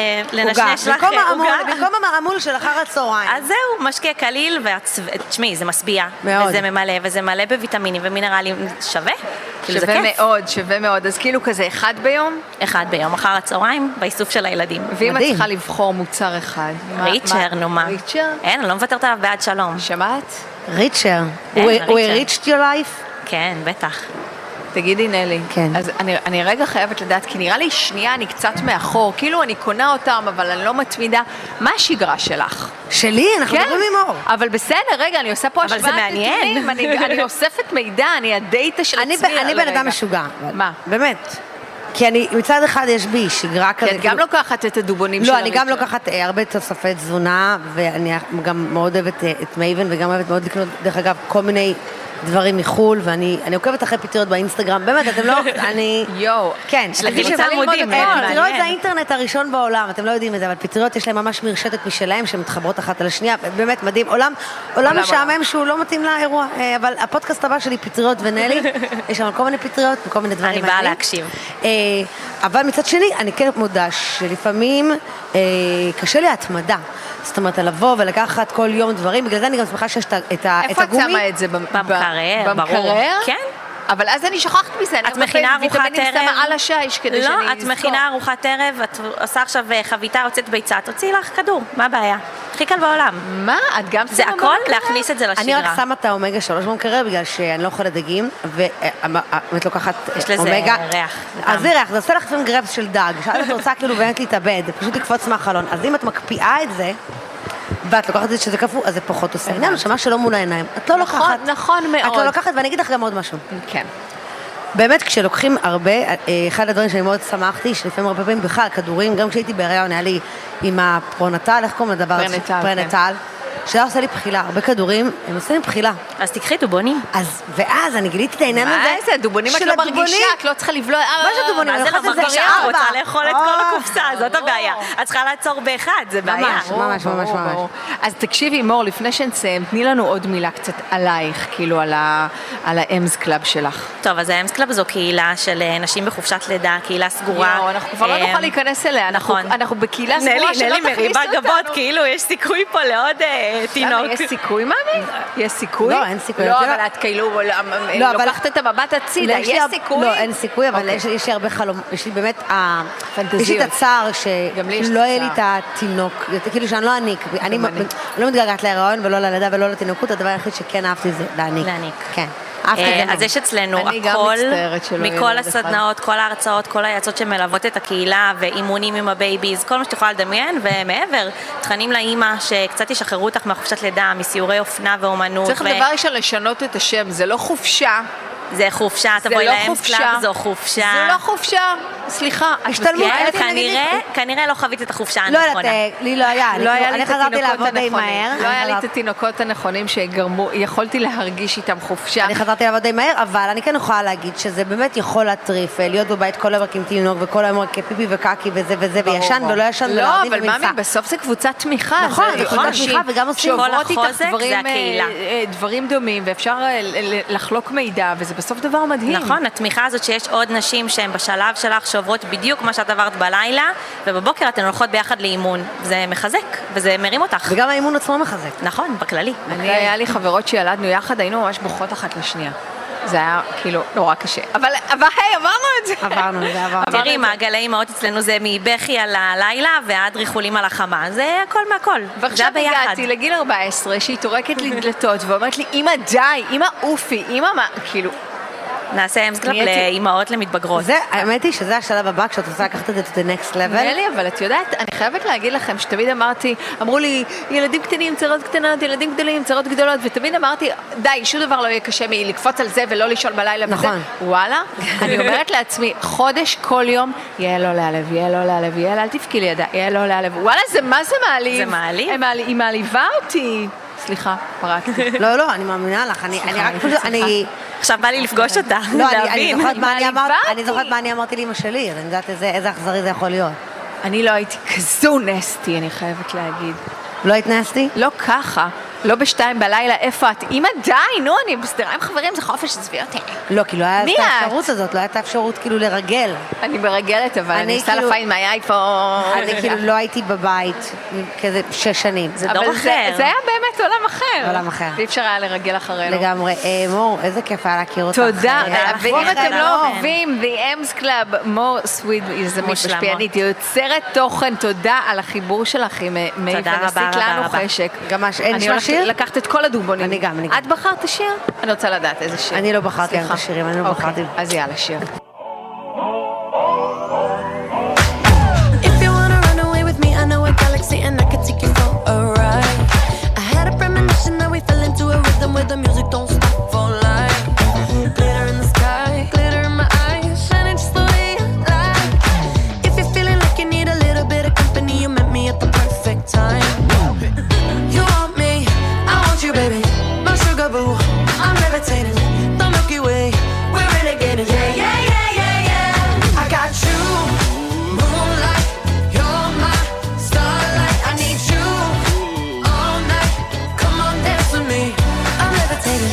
ולנשנש לך במקום המעמול של אחר הצהריים. אז זהו, משקה קליל, תשמעי, זה משביע. מאוד. וזה ממלא, וזה מלא בוויטמינים ומינרלים, שווה. כאילו זה שווה כיף. מאוד, שווה מאוד. אז כאילו כזה אחד ביום, אחד ביום, אחר הצהריים, באיסוף של הילדים. ואם את מדהים. צריכה לבחור מוצר אחד. ריצ'ר, נו מה. ריצ'ר? אין, אני לא מוותרת עליו בעד שלום. שמעת? ריצ'ר. כן, הוא ריצ'ר. enriched your life? כן, בטח. תגידי נלי. כן. אז אני רגע חייבת לדעת, כי נראה לי שנייה אני קצת מאחור, כאילו אני קונה אותם, אבל אני לא מתמידה. מה השגרה שלך? שלי? אנחנו מדברים עם אור. אבל בסדר, רגע, אני עושה פה אבל זה השוואת מעניין. נתונים, אני אוספת מידע, אני הדאטה של אני עצמי. בן רגע. אדם משוגע. מה? באמת. כי אני, מצד אחד יש בי שגרה כזה. כי את גם לוקחת את הדובונים של לא, אני גם הריצ'ר. לוקחת הרבה תוספי תזונה, ואני גם מאוד אוהבת את מייבן, וגם אוהבת מאוד לקנות, דרך אגב, כל מיני דברים מחול, ואני עוקבת אחרי פטריות באינסטגרם, באמת, אתם לא, אני... יואו. כן, שלחי לי תגידי את העמודים, פטריות מעניין. זה האינטרנט הראשון בעולם, אתם לא יודעים את זה, אבל פטריות יש להם ממש מרשתת משלהם, שמתחברות אחת על השנייה, באמת מדהים, עולם משעמם שהוא לא מתאים לאירוע, אבל הפודקאסט הבא שלי, פטריות ונלי, יש שם כל מיני פטריות, וכל מיני דברים אני באה להקשיב. אבל מצד שני, אני כן מודה שלפעמים קשה לי ההתמדה. זאת אומרת, לבוא ולקחת כל יום דברים, בגלל זה אני גם שמחה שיש את הגומי. איפה את שמה את זה? במקרר, ברור. במקרר? כן. אבל אז אני שוכחת מזה. את מכינה ארוחת ערב? ויטמינים שמה על השיש כדי שאני לא, את מכינה ארוחת ערב, את עושה עכשיו חביתה, הוצאת ביצה, תוציאי לך כדור, מה הבעיה? הכי קל בעולם. מה? את גם זה שמה הכל במקרר? להכניס את זה לשגרה. אני רק שמה את האומגה 3 במקרר, בגלל שאני לא אוכלת דגים, ואת לוקחת יש לזה אומגה. ריח. אז זה ריח, זה עושה לך לפעמים גרבס של דג, שאת רוצה כאילו באמת להתאבד, פשוט לקפוץ מהחלון. אז אם את מקפיאה את זה, ואת לוקחת את זה שזה קפוא, אז זה פחות עושה. העניין, שמה שלא מול העיניים. את לא לוקחת. נכון מאוד. את לא לוקחת, ואני אגיד לך גם עוד משהו. כן. באמת, כשלוקחים הרבה, אחד הדברים שאני מאוד שמחתי, שלפעמים הרבה פעמים בכלל, כדורים, גם כשהייתי בהיריון, היה לי עם הפרונטל, איך קוראים לדבר? פרנטל. שזה עושה לי בחילה, הרבה כדורים, הם עושים לי בחילה. אז תקחי דובונים. ואז אני גיליתי את העניין הזה. מה זה? דובונים את לא מרגישה, את לא צריכה לבלוע. מה זה דובונים? מה אני זה לא אוכלת את זה מרגישה? ב4. רוצה לאכול את כל הקופסה, זאת הבעיה. את צריכה לעצור באחד, זה בעיה. ממש. אז תקשיבי, מור, לפני שנסיים, תני לנו עוד מילה קצת עלייך, כאילו על האמס קלאב שלך. טוב, אז האמס קלאב זו קהילה של נשים בחופשת לידה, קהילה סגורה. יואו, אנחנו כבר לא נוכל להיכנס אליה. נכון. אנחנו בקהילה סגורה שלא נלי תכניסו מריבה גבות, אותנו. כאילו יש סיכוי פה לעוד תינוק. יש סיכוי, מאמי? יש סיכוי? לא, אין סיכוי. לא, אבל את כאילו לוקחת את המבט הצידה, יש סיכוי? לא, אין סיכוי, אבל יש לי הרבה חלום, יש לי באמת, פנטזיות. יש לי את הצער גם לי יש שלא את יהיה לי את התינוק, כאילו שאני לא אניק, אני לא מתגעגעת להיריון ולא ללידה ולא לתינוקות, הדבר היחיד שכן אהבתי זה להניק. כן. אז יש אצלנו הכל, מכל הסדנאות, כל ההרצאות, כל היועצות שמלוות את הקהילה ואימונים עם הבייביז, כל מה שתוכל לדמיין, ומעבר, תכנים לאימא שקצת ישחררו אותך מהחופשת לידה, מסיורי אופנה ואומנות. צריך דבר ראשון לשנות את השם, זה לא חופשה. זה חופשה, תבואי לאמס קלאב, זו חופשה. זה לא חופשה, סליחה. כנראה לא חווית את החופשה לא הנכונה. יודעת, לי לא היה. אני חזרתי לעבוד די מהר. לא היה לי את התינוקות הנכונים שגרמו, יכולתי להרגיש איתם חופשה. אני חזרתי לעבוד די מהר, אבל אני כן יכולה להגיד שזה באמת יכול להטריף, להיות בבית כל היום עם תינוק וכל היום רק פיפי וקקי וזה וזה, וישן ולא ישן ולהרדים במנסה. לא, אבל מאמי, בסוף זה קבוצת תמיכה. נכון, קבוצת תמיכה וגם עושים שעוברות איתך דברים דומים, ואפשר לחלוק מידע, וזה בסוף דבר מדהים. נכון, התמיכה הזאת שיש עוד נשים שהן בשלב שלך שעוברות בדיוק מה שאת עברת בלילה, ובבוקר אתן הולכות ביחד לאימון. זה מחזק, וזה מרים אותך. וגם האימון עצמו מחזק. נכון, בכללי. היה לי חברות שילדנו יחד, היינו ממש בוכות אחת לשנייה. זה היה כאילו נורא קשה. אבל היי, עברנו את זה. עברנו. תראי, מעגלי אימהות אצלנו זה מבכי על הלילה ועד ריחולים על החמה. זה הכל מהכל. ועכשיו הגעתי לגיל 14, שהיא תורקת לי דלתות ואומרת לי, אמא די, אמא אופי, אמא מה, כאילו... נעשה אמס קלאב לאימהות למתבגרות. האמת היא שזה השלב הבא, כשאת רוצה לקחת את זה to the next level. נלי, אבל את יודעת, אני חייבת להגיד לכם שתמיד אמרו לי, ילדים קטנים, צרות קטנות, ילדים גדולים, צרות גדולות, ותמיד אמרתי, די, שום דבר לא יהיה קשה מלקפוץ על זה ולא לישון בלילה וזה. וואלה, אני אומרת לעצמי, חודש כל יום, יהיה לא להלב, יהיה לא להלב, יהיה אל תפקי לי ידה, יהיה לא להלב. וואלה, מה זה מעליב? זה מעליב? היא מעליבה אותי. סליחה, פרקתי. לא, אני מאמינה לך, אני רק פשוט, עכשיו בא לי לפגוש אותה, להבין. אני זוכרת מה אני אמרתי לאמא שלי, אז אני יודעת איזה אכזרי זה יכול להיות. אני לא הייתי כזו נסטי, אני חייבת להגיד. לא היית נסטי? לא ככה. לא ב2 בלילה, איפה את? אמא די, נו, אני בסדרה עם חברים, זה חופש, עזבי אותי. לא, כי לא היה את האפשרות הזאת, לא הייתה אפשרות כאילו לרגל. אני מרגלת, אבל אני עושה לפיין מהי פה. אני כאילו לא הייתי בבית כזה 6 שנים. זה דור אחר. זה היה באמת עולם אחר. עולם אחר. אי אפשר היה לרגל אחרינו. לגמרי. מור, איזה כיף היה להכיר אותך. תודה. ואם אתם לא אוהבים, The Ems Club, מור סוויד, יזמית משפיענית, יוצרת תוכן, תודה על החיבור שלך עם מייבן, עשית לנו חשק. גם אין שמה שיר? לקחת את כל הדובונים. אני גם. את בחרת השיר? אני רוצה לדעת איזה שיר. אני לא בחרתי את השירים, אני לא בחרתי. אז יאללה, שיר. If you wanna run away with me, I know a galaxy and I can take you for a ride. I had a premonition that we fell into a rhythm where the music don't stop for life. Glitter in the sky, glitter in my eyes, shining just the way you like. If you're feeling like you need a little bit of company, you met me at the perfect time. You want me, I want you, baby. My sugar boo, I'm levitating. The Milky Way, we're renegading. Yeah, yeah, yeah, yeah, yeah. I got you, moonlight. You're my starlight. I need you all night. Come on, dance with me. I'm levitating.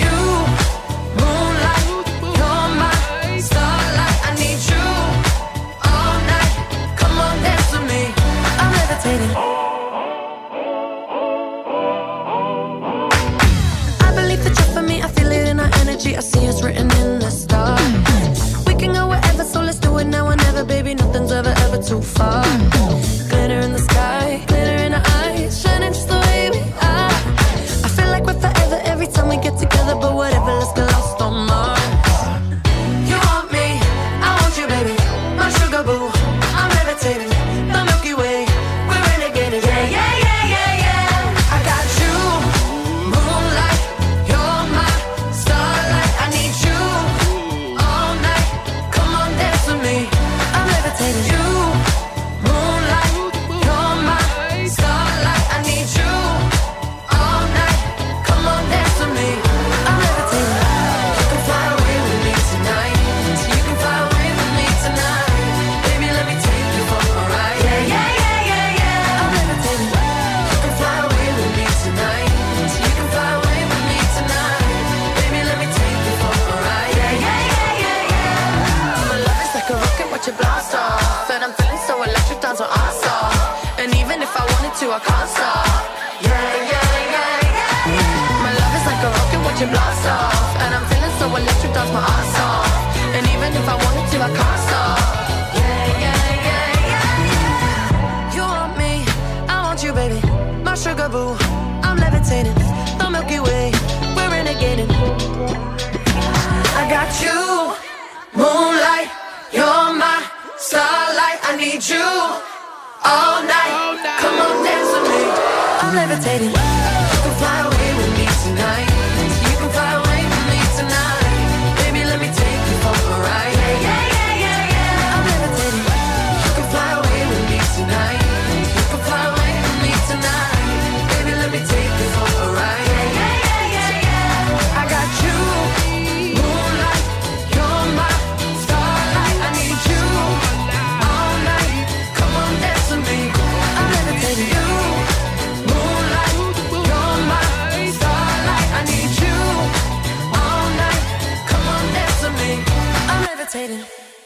need you all night. Come on, dance with me. I'm levitating. You can fly away with me tonight. You can fly away with me tonight. Baby, let me take you for a ride. Yeah, yeah, yeah, yeah. I'm levitating. You can fly away with me tonight. You can fly away with me tonight. Baby, let me take you for a ride. Yeah, yeah, yeah, yeah. I got you, moonlight. You're my starlight. I need you all night. Come on, dance with me. I'm levitating. You, moonlight. You're my starlight. I need you all night. Come on, dance with me. I'm levitating.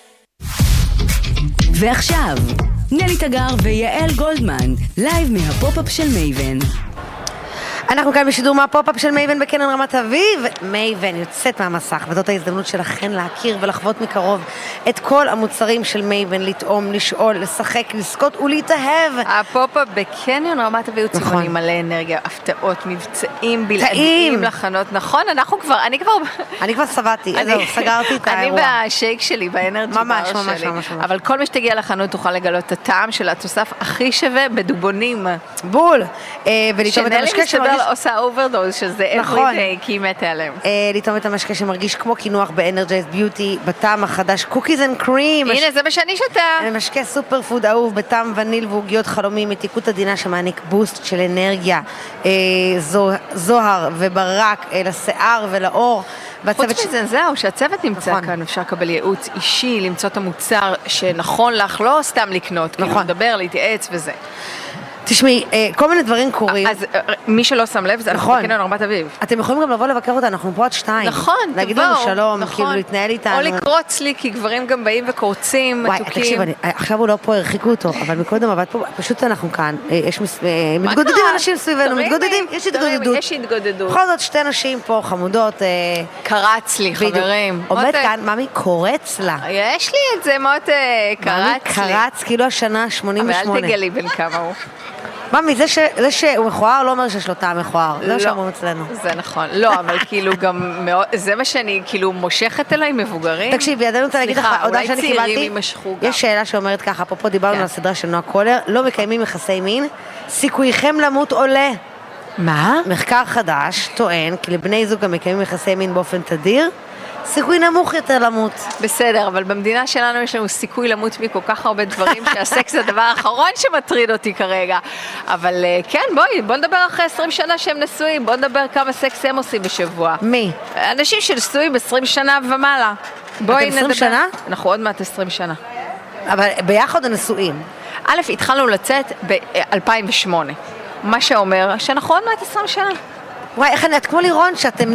ועכשיו, נלי תגר ויעל גולדמן, לייב מהפופ-אפ של מייבן. אנחנו כאן בשידור מהפופ-אפ של מייבן בקניון רמת אביב. מייבן יוצאת מהמסך, וזאת ההזדמנות שלכן להכיר ולחוות מקרוב את כל המוצרים של מייבן, לטעום, לשאול, לשחק, לזכות ולהתאהב. הפופ-אפ בקניון רמת אביב הוא צבעוני מלא אנרגיה, הפתעות, מבצעים בלעדיים לחנות. נכון, אני כבר שבעתי, זהו, סגרתי את האירוע. אני בשייק שלי, באנרג'י בר שלי. ממש. אבל כל מי שתגיע לחנות תוכל לגלות את הטעם של התוסף הכי שווה בדובונים. בול. ולטעום את המשקה שמרגיש... עושה אוברדוז, שזה everyday, כי היא מתה עליהם. לטעום את המשקה שמרגיש כמו קינוח באנרג'ייז ביוטי, בטעם החדש קוקיז אנד קרים. הנה, זה מה שאני שותה. משקה סופר פוד אהוב, בטעם וניל ועוגיות חלומי, מתיקות עדינה שמעניק בוסט של אנרגיה, זוהר וברק לשיער ולאור. חוץ מזה, זהו, שהצוות נמצא כאן, אפשר לקבל ייעוץ אישי, למצוא את המוצר שנכון לך, לא סתם לקנות, כאילו לדבר, להתייעץ וזה. תשמעי, כל מיני דברים קורים. אז מי שלא שם לב, זה אנחנו בקניון רמת אביב. אתם יכולים גם לבוא לבקר אותה, אנחנו פה עד 2. נכון, להגיד לנו שלום, כאילו להתנהל איתנו. או לקרוץ לי, כי גברים גם באים וקורצים, מתוקים. תקשיב, עכשיו הוא לא פה, הרחיקו אותו, אבל מקודם עבד פה, פשוט אנחנו כאן, יש מתגודדים אנשים סביבנו, מתגודדים, יש התגודדות. יש התגודדות. בכל זאת 2 נשים פה, חמודות. קרץ לי, חברים. עומד כאן, ממי קורץ לה. יש לי את זה, מאוד קרץ לי. ממי קרץ, כאילו השנה 88. אבל אל תגלי בין כמה הוא. ממי, זה שהוא מכוער לא אומר שיש לו טעם מכוער, זה מה שאומרים אצלנו. זה נכון, לא, אבל כאילו גם, זה מה שאני כאילו מושכת אליי מבוגרים. תקשיבי, אני רוצה להגיד לך, הודעה שאני קיבלתי, יש שאלה שאומרת ככה, פה דיברנו על הסדרה של נועה קולר, לא מקיימים יחסי מין, סיכוייכם למות עולה. מה? מחקר חדש טוען כי לבני זוג המקיימים יחסי מין באופן תדיר, סיכוי נמוך יותר למות. בסדר, אבל במדינה שלנו יש לנו סיכוי למות מכל כך הרבה דברים, שהסקס זה הדבר האחרון שמטריד אותי כרגע. אבל כן, בוא נדבר אחרי 20 שנה שהם נשואים, בוא נדבר כמה סקס הם עושים בשבוע. מי? אנשים שנשואים 20 שנה ומעלה. אתם 20 שנה? אנחנו עוד מעט 20 שנה. אבל ביחד או נשואים? א', התחלנו לצאת ב-2008. מה שאומר שאנחנו עוד מעט 20 שנה. וואי, איך את כמו לירון שאתם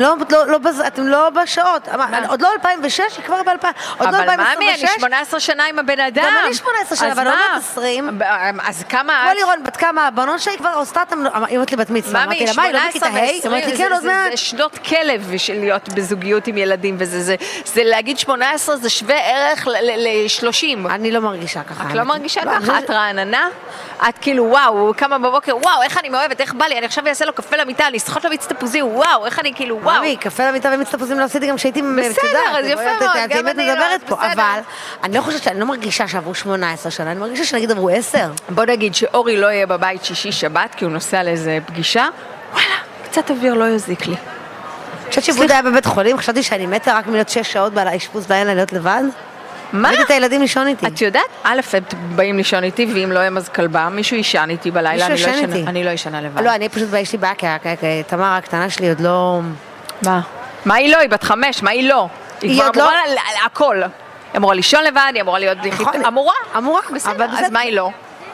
לא בשעות, עוד לא 2006, היא כבר ב-2000, עוד לא 2026. אבל מאמי, אני 18 שנה עם הבן אדם. גם אני 18 שנה, אבל לא בת 20. אז כמה את? כמו לירון, בת כמה, הבנות שלי כבר עושה אותם, אמרת לי בת מצווה, אמרתי לה, מה, היא לא בכיתה ה'? אמרתי לי, כן, עוד מעט. זה שנות כלב של להיות בזוגיות עם ילדים, וזה להגיד 18 זה שווה ערך ל-30. אני לא מרגישה ככה. את לא מרגישה ככה? את רעננה? את כאילו, וואו, כמה בבוקר, וואו, איך אני מאוהבת, איך בא לי, אני עכשיו אעשה לו קפה למיטה, אני אסחוט לו מיץ תפוזים, וואו, איך אני כאילו, וואו. ממי, קפה למיטה ומיץ תפוזים לא עשיתי גם שהייתי בסדר, אז יפה מאוד, גם אני לא, אבל אני לא חושבת שאני לא מרגישה שעברו 18 שנה, אני מרגישה שנגיד עברו 10. בוא נגיד שאורי לא יהיה בבית שישי שבת, כי הוא נוסע לאיזה פגישה, וואלה, קצת אוויר לא יזיק לי. חושבת שבוד היה בבית חולים, חשבתי שאני מתה רק מלהיות 6 שעות באשפוז לילה להיות לבד. מה? ראיתי את הילדים לישון איתי. את יודעת? א', הם באים לישון איתי, ואם לא הם אז כלבה, מישהו ישן איתי בלילה, אני לא ישנה לבד. לא, אני פשוט יש לי בעיה, כי תמר הקטנה שלי עוד לא... מה? מה היא לא? היא בת 5, מה היא לא? היא כבר אמורה הכל. היא אמורה לישון לבד, היא אמורה להיות... אמורה? בסדר, אז מה היא לא?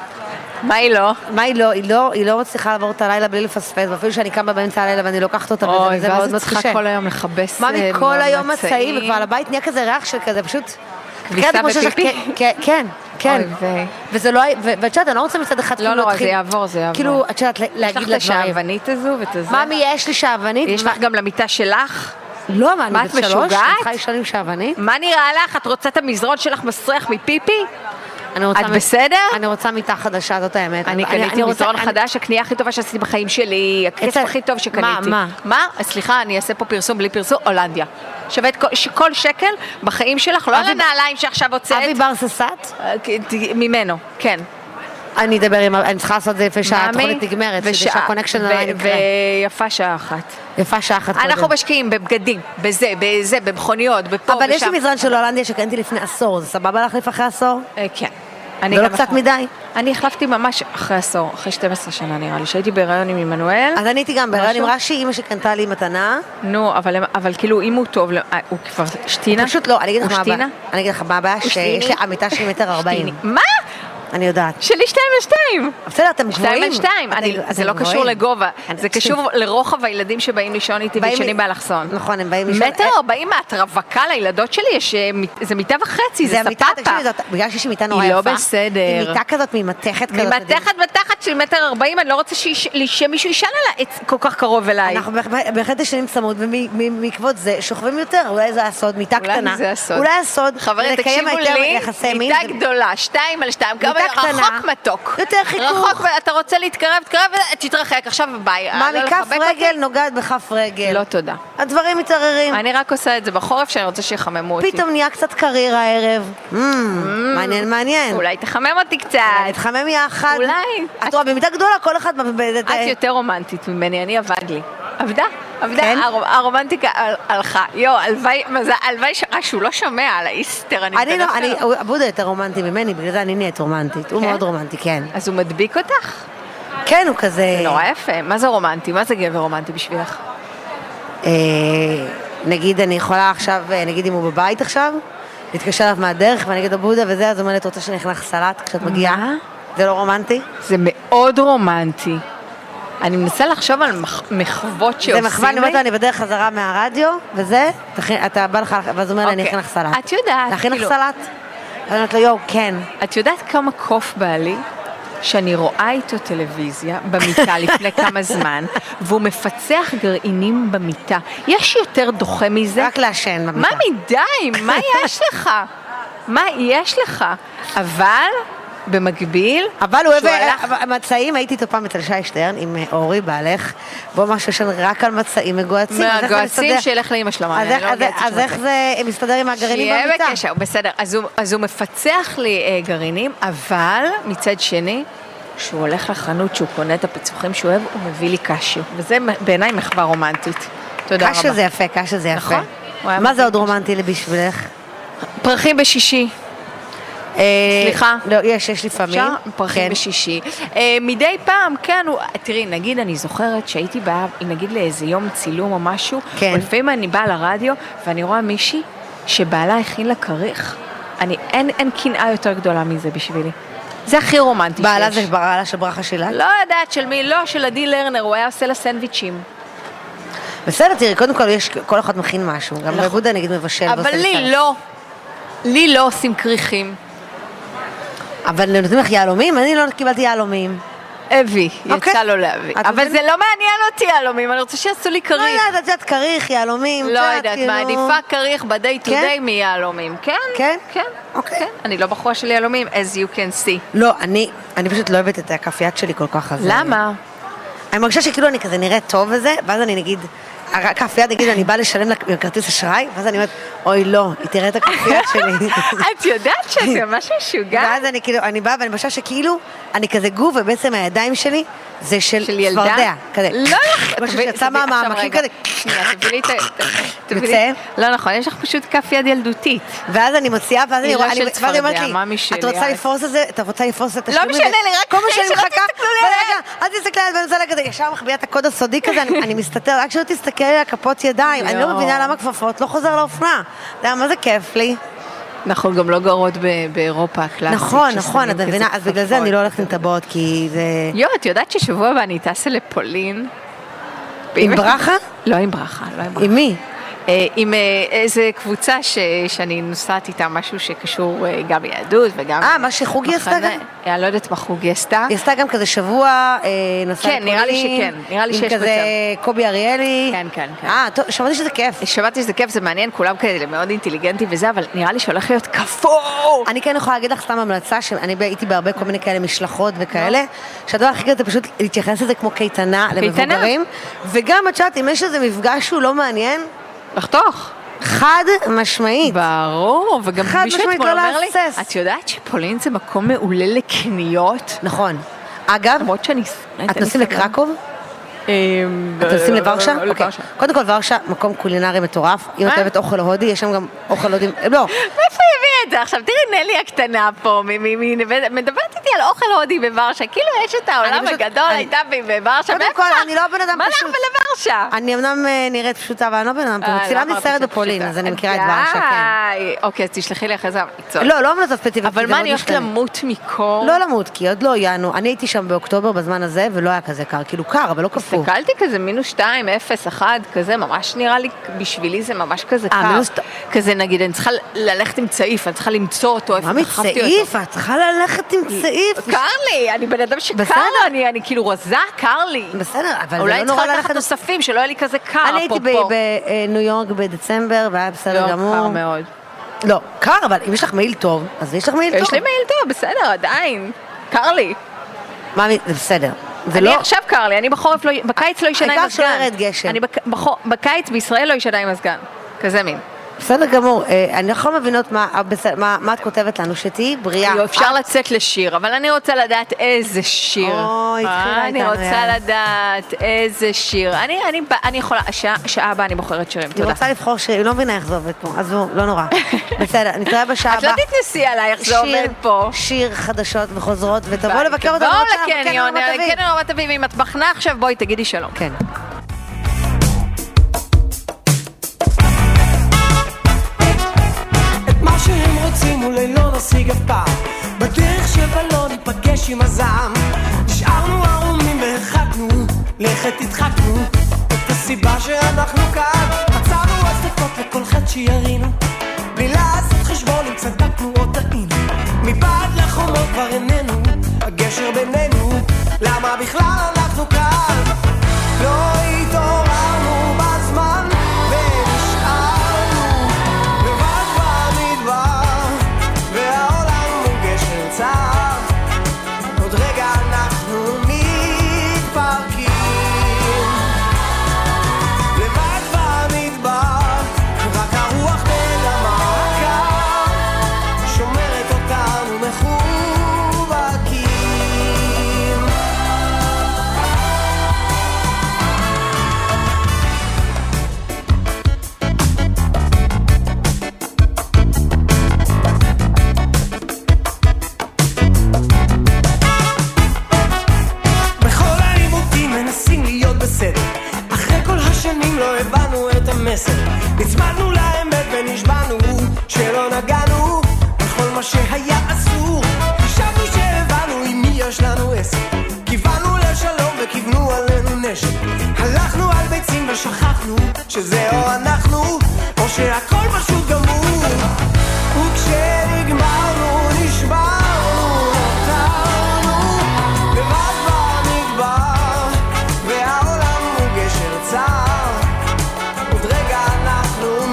מה היא לא? מה היא לא? היא לא מצליחה לעבור את הלילה בלי לפספס, ואפילו שאני קמה באמצע הלילה ואני לוקחת אותה, וזה מאוד מאוד קשה. צריכה כל היום לחבס מה מכל היום מצאים, וכבר לבית נהיה כזה ריח של כזה, פשוט... כביסה בפיפי? כן. וזה לא... ואת יודעת, אני לא רוצה מצד אחד... לא, זה יעבור. כאילו, את יודעת, להגיד לדברים. יש לך את השעוונית הזו ואת הזה? ממי, יש לי שעוונית. יש לך גם למיטה שלך? לא, מה, אני בת 3? משוגעת? אני צריכה לישון עם שעוונית? מה נראה לך? את רוצה את המזרון שלך מסריח מפיפי? את בסדר? אני רוצה מיטה חדשה, זאת האמת. אני קניתי מזרון חדש, הקנייה הכי טובה שעשיתי בחיים שלי, הכסף הכי טוב שקניתי. מה? סליחה, אני אעשה פה פרסום בלי פרסום, הולנדיה. שווה כל שקל בחיים שלך, לא על הנעליים שעכשיו הוצאת. אבי בר ססת? ממנו, כן. אני צריכה לעשות את זה לפני שהתוכנית נגמרת, כדי שהקונקשן עליי נקרה. ויפה שעה אחת. יפה שעה אחת קודם. אנחנו משקיעים בבגדים, בזה, במכוניות, בפה ושם. אבל יש לי מזרן של הולנדיה שקניתי לפני עשור, זה סבבה להחליף אחרי עשור? כן. ולא קצת מדי? אני החלפתי ממש אחרי עשור, אחרי 12 שנה נראה לי, שהייתי בהיריון עם עמנואל. אז אני הייתי גם בהיריון עם רש"י, אמא שקנתה לי מתנה. נו, אבל כאילו אם הוא טוב, הוא כבר שטינה? פשוט לא, אני אגיד לך מה הבעיה, שיש לי עמיתה של 1.40 מטר. מה? אני יודעת. שלי 2 על 2. בסדר, אתם גבוהים. 2 על 2. זה לא קשור לגובה, זה קשור לרוחב הילדים שבאים לישון איתי וישנים באלכסון. נכון, הם באים לישון. 1.40 מטר את רווקה לילדות שלי, זה מיטה וחצי, זה ספאפה. בגלל שיש לי מיטה נורא יפה. היא לא בסדר. היא מיטה כזאת ממתכת כזאת. ממתכת של 1.40 מטר, אני לא רוצה שמישהו ישן עליי כל כך קרוב אליי. אנחנו בהחלט ישנים צמוד, ומעקבות זה שוכבים יותר, אולי זה הסוד, מיטה קטנה. אולי הסוד, חברים, תקשיבו לי, מיטה גדולה, 2 על 2, רחוק מתוק. יותר חיכוך. רחוק, אתה רוצה להתקרב, תתרחק, עכשיו ביי. מה, מכף רגל נוגעת בכף רגל. לא תודה. הדברים מתערערים. אני רק עושה את זה בחורף שאני רוצה שיחממו אותי. פתאום נהיה קצת קריר הערב. מעניין. אולי תחמם אותי קצת. נתחמם יחד. אולי. את רואה, במידה גדולה כל אחד... את יותר רומנטית ממני, אני עבד לי. עבדה, הרומנטיקה הלכה. הלוואי שהוא לא שומע על האיסטר, בודה יותר רומנטי ממני, בגלל זה אני נהיית רומנטית. הוא מאוד רומנטי, כן. אז הוא מדביק אותך? כן, הוא כזה... זה נורא יפה. מה זה רומנטי? מה זה גבר רומנטי בשבילך? נגיד, אני יכולה עכשיו, נגיד אם הוא בבית עכשיו, להתקשר אליו מהדרך, ואני אגיד לו בודה וזה, אז אומרת, רוצה שנכנח סלט כשאת מגיעה? זה לא רומנטי? זה מאוד רומנטי. אני מנסה לחשוב על מחוות שעושים לי. זה מחווה, אני אומרת לו, אני בדרך חזרה מהרדיו, וזה, אתה בא לך, ואז אומר לי, אני אכין לך סלט. את יודעת, להכין לך סלט? אני אומרת לו, כן. את יודעת כמה קוף בעלי, שאני רואה איתו טלוויזיה במיטה לפני כמה זמן, והוא מפצח גרעינים במיטה. יש יותר דוחה מזה? רק לעשן במיטה. מה מדי? מה יש לך? מה יש לך? אבל... במקביל, אבל הוא אוהב מצעים, הייתי איתו פעם אצל שי שטרן עם אורי בעלך, בוא משהו שן רק על מצעים מגועצים. מהגועצים שילך לאמא שלמה. אז איך זה מסתדר עם הגרעינים במיטה? שיהיה בקשר, בסדר. אז הוא מפצח לי גרעינים, אבל מצד שני, שהוא הולך לחנות, שהוא קונה את הפיצוחים שהוא אוהב, הוא מביא לי קשיו. וזה בעיניי מחווה רומנטית. תודה רבה. קשיו זה יפה, קשיו זה יפה. מה זה עוד רומנטי בשבילך? פרחים בשישי. סליחה. לא, יש לפעמים. פרחים בשישי. מדי פעם, כן, תראי, נגיד אני זוכרת שהייתי באה, נגיד לאיזה יום צילום או משהו, ולפעמים אני באה לרדיו, ואני רואה מישהי שבעלה הכין לה כריך. אין קנאה יותר גדולה מזה בשבילי. זה הכי רומנטי שיש. בעלה זה בעלה של ברכה שלה? לא יודעת של מי, לא, של עדי לרנר, הוא היה עושה לה סנדוויצ'ים. בסדר, תראי, קודם כל כל אחד מכין משהו, גם בבודה נגיד מבשל. אבל לי לא עושים כריכים. אבל נותנים לך יעלומים? אני לא קיבלתי יעלומים. אבי, יצא לו להביא. אבל זה לא מעניין אותי יעלומים, אני רוצה שיעשו לי כריך. לא יודעת, את כריך, יעלומים. לא יודעת, מעדיפה כריך ב-day to day מיעלומים. כן? כן? כן. אני לא בחורה של יעלומים, as you can see. לא, אני פשוט לא אוהבת את הכף יד שלי כל כך. למה? אני מרגישה שכאילו אני כזה נראית טוב וזה, ואז אני נגיד... הכף יד, נגיד, אני באה לשלם לכרטיס אשראי, ואז אני אומרת, אוי לא, היא תראה את הכף יד שלי. את יודעת שזה ממש משוגע? ואז אני כאילו, אני באה ואני חושבת שכאילו, אני כזה גוף, ובעצם הידיים שלי זה של צפרדע. לא, משהו שיצא מהמעמקים כזה. שנייה, תביא לי. לא נכון, יש לך פשוט כף יד ילדותית. ואז אני מוציאה, ואז אני רואה, ואז היא אומרת לי, את רוצה לפרוס את זה? אתה רוצה לפרוס את השלום הזה? לא משנה לי, רק אחרי שלא תסתכלו לי עליי. אל תסתכלי עליי, ואני רוצה כזה, ישר מחביאה את הקוד הסודי כזה, אני מסתתר, רק שלא תסתכל לי על כפות ידיים. אני לא מבינה למה כפפות לא חוזר לאופנה. אתה יודע, מה זה כיף לי? אנחנו גם לא גרות באירופה הקלאסית. נכון, את מבינה, אז בגלל זה אני לא הולכת עם טבעות, כי זה... את יודעת ששבוע הבא אני טסה לפולין? עם ברכה? לא עם ברכה. עם מי? עם איזה קבוצה שאני נוסעת איתה, משהו שקשור גם ליהדות וגם... מה שחוגי עשתה גם? אני לא יודעת מה חוגי עשתה. היא עשתה גם כזה שבוע, נסעה כן, נראה לי שכן, נראה לי שיש עם כזה קובי אריאלי. כן, כן, כן. טוב, שמעתי שזה כיף. שמעתי שזה כיף, זה מעניין, כולם כאלה מאוד אינטליגנטי וזה, אבל נראה לי שהולך להיות כפור. אני כן יכולה להגיד לך סתם המלצה, שאני הייתי בהרבה כל מיני כאלה משלחות וכאלה, שהדבר הכי כזה פשוט להתייחס לזה כמו קייטנה למבוגרים, וגם את יודעת, אם יש איזה מפגש שהוא לא מעניין, לחתוך. חד משמעית. ברור, וגם מישהו אתמול אומר לי, להסס. את יודעת שפולין זה מקום מעולה לקניות? נכון. אגב, למרות שאני... את נוסעים לקרקוב? את נוסעים לוורשה? אוקיי. קודם כל ורשה, מקום קולינרי מטורף. אם את אוהבת אוכל הודי, יש שם גם אוכל הודי... לא. מאיפה הביא את זה? עכשיו תראי נלי הקטנה פה, מדברת איתי על אוכל הודי בוורשה, כאילו יש את העולם הגדול, הייתה בי בוורשה. קודם כל, אני לא בן אדם פשוט. מה לך ולוורשה? אני אמנם נראית פשוטה, אבל אני לא בן אדם פשוט. צילמתי סרט בפולין, אז אני מכירה את ורשה, כן. אוקיי, אז תשלחי לי אחרי זה המקצוע. לא המלצות ספציפית. אבל מה, אני הולכת למות מקור? לא למות, כי עוד לא יענו. אני הייתי שם באוקטובר בזמן הזה, ולא היה כזה קר, כאילו קר, אבל לא קפוא. הסתכלתי כזה מינוס 2, 0, 1, כזה, ממש נראה לי, בשבילי זה ממש כזה קר. כזה נגיד, אני צריכה ללכת עם צעיף, אני צריכה למצוא אותו, איפה דחפתי אותו. מה מצעיף? את צריכה ללכת עם צעיף. קר לי, אני בן אדם שקר לו, אני כאילו רזה, קר לי. בסדר, אבל זה לא אולי נורא צריכה לקחת נוספים, שלא יהיה לי כזה קר. אני הייתי בניו יורק בדצמבר, והיה בסדר גמור. לא, קר מאוד. לא, קר, אבל אם יש לך מעיל טוב, אז יש לך מעיל טוב. יש לי מעיל טוב, בסדר, עדיין. קר לי. מה, זה בסדר. אני עכשיו קר לי, אני בחורף לא, בקיץ לא ישנה עם העיקר מזגן. שלא ירד גשם. אני בקיץ בישראל לא ישנה עם מזגן. כזה מין. בסדר גמור, אני יכול מבינות מה את כותבת לנו, שתהי בריאה. אפשר לצאת לשיר, אבל אני רוצה לדעת איזה שיר. אני רוצה לדעת איזה שיר. אני יכולה, שעה הבאה אני בוחרת שירים, תודה. אני רוצה לבחור שיר, אני לא מבינה איך זה עובד פה, אז לא נורא. בסדר, נתראה בשעה הבאה. את לא תתנסי עליי איך זה עובד פה. שיר חדשות וחוזרות, ותבואו לבקר אותנו. בואו לקניון, קניון רמת אביב, אם את מחנה עכשיו, בואי תגידי שלום. כן. שהם רוצים אולי לא נשיג אף פעם בדרך שבה לא ניפגש עם הזעם נשארנו ערומים והרחקנו לכת התחקנו את הסיבה שאנחנו כאן מצאנו הצדקות לכל חטא שירינו בלי לעשות חשבון אם צדקנו או טעינו מבעד לחומות כבר איננו הגשר בינינו למה בכלל אנחנו כאן לא התעוררנו בזמן עוד רגע אנחנו מתפרקים לבד במדבר רק הרוח בדמקה שומרת אותנו מחובקים אחרי כל השנים לא הבנו את המסר נצמדנו לאמת ונשבענו שלא נגענו בכל מה שהיה אסור חשבנו שהבנו עם מי יש לנו עסק כיוונו לשלום וכיוונו עלינו נשק הלכנו על ביצים ושכחנו שזה או אנחנו או שהכל פשוט גמור וכשנגמרנו נשברנו נותרנו לבד במדבר והעולם הוא גשר צר עוד רגע אנחנו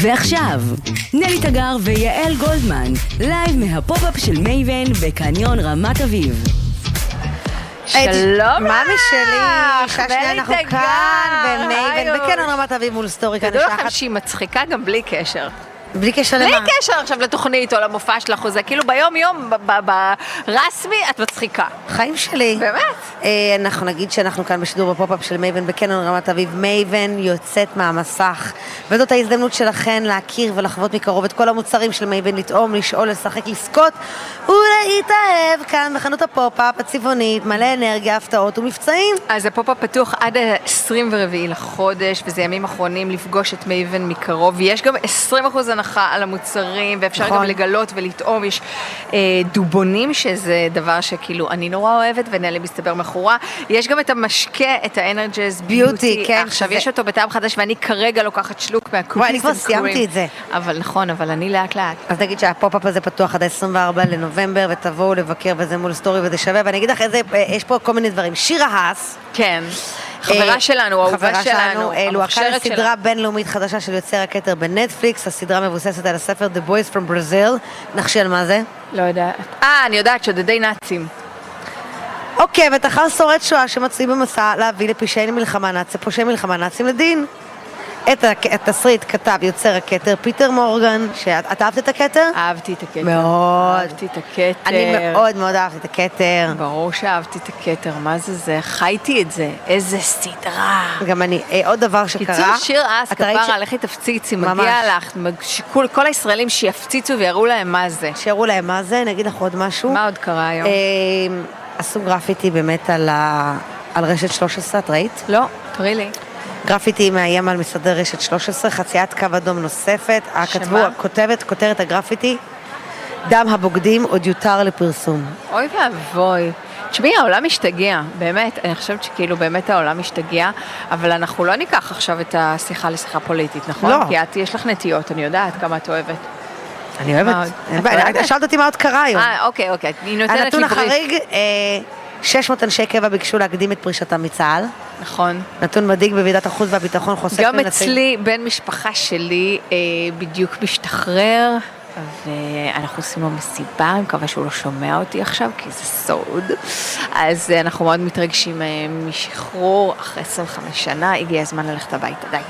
ועכשיו, נלי תגר ויעל גולדמן, לייב מהפופ-אפ של מייבן בקניון רמת אביב. שלום מאמי שלי, שנייה אנחנו נלי תגר, כאן במייבן, היי, בקניון רמת אביב מול סטורי. כאן תדעו שעה לכם אחת. שהיא מצחיקה גם בלי קשר. בלי קשר בלי למה? קשר עכשיו לתוכנית או למופע שלך, או זה כאילו ביום יום, ברסמי, את מצחיקה. חיים שלי. באמת? אנחנו נגיד שאנחנו כאן בשידור בפופ-אפ של מייבן בקניון רמת אביב. מייבן יוצאת מהמסך, וזאת ההזדמנות שלכן להכיר ולחוות מקרוב את כל המוצרים של מייבן, לטעום, לשאול, לשחק, לזכות ולהתאהב כאן בחנות הפופ-אפ הצבעונית, מלא אנרגיה, הפתעות ומבצעים. אז הפופ-אפ פתוח עד 24 לחודש, וזה ימים אחרונים לפגוש את מייבן מקרוב. יש גם 20% הנחה על המוצרים, ואפשר נכון. גם לגלות ולטעום. יש דובונים, שזה דבר שכאילו אני נורא אוהבת, ונלי מסתבר מכורה. יש גם את המשקה, את האנרג'ז ביוטי. כן, עכשיו שזה... יש אותו בטעם חדש, ואני כרגע לוקחת שלוק מהקוקיס. אני כבר סיימתי את זה. אבל נכון, אבל אני לאט לאט. אז נגיד שהפופ-אפ הזה פתוח עד 24 לנובמבר, ותבואו לבקר וזה מול סטורי וזה שווה, ואני אגיד לך איזה, יש פה כל מיני דברים. שירה האס. כן. חברה שלנו, אהובה שלנו, לוהקה לסדרה בינלאומית חדשה של יוצר הכתר בנטפליקס. הסדרה מבוססת על הספר The Boys from Brazil. נחשי על מה זה? לא יודעת. אני יודעת, שודדי נאצים. עוקבת אחר שורד שואה שמצוי במסע להביא לפשעי מלחמה נאצים לדין. את התסריט כתב יוצר הכתר פיטר מורגן. את אהבת את הכתר? אהבתי את הכתר. מאוד. אהבתי את הכתר. אני מאוד מאוד אהבתי את הכתר. ברור שאהבתי את הכתר, מה זה? חייתי את זה. איזה סדרה. גם אני, עוד דבר שקרה. קיצור שיר אס, כפרה, לכי תפציצי, מגיע לך, כל הישראלים שיפציצו ויראו להם מה זה. שיראו להם מה זה, נגיד לך עוד משהו. מה עוד קרה היום? עשו גרפיטי באמת על רשת 13, את ראית? לא, תראי לי. גרפיטי מאיים על משרדי רשת 13, חציית קו אדום נוספת. כותרת הגרפיטי, דם הבוגדים עוד יותר לפרסום. אוי ואבוי. תשמעי, העולם משתגע, באמת, אני חושבת שכאילו באמת העולם משתגע, אבל אנחנו לא ניקח עכשיו את השיחה לשיחה פוליטית, נכון? לא. כי יש לך נטיות, אני יודעת כמה את אוהבת. אני אוהבת. שאלת אותי מה עוד קרה היום. אוקיי, היא נותנת לי הנתון בריף. החריג, 600 אנשי קבע ביקשו להקדים את פרישתם מצה"ל. נכון. נתון מדאיג בוועידת החוץ והביטחון חושף גם אצלי, בן משפחה שלי בדיוק משתחרר, ואנחנו עושים לו מסיבה, אני מקווה שהוא לא שומע אותי עכשיו, כי זה סוד. אז אנחנו מאוד מתרגשים משחרור, אחרי 25 שנה, הגיע הזמן ללכת הביתה, די.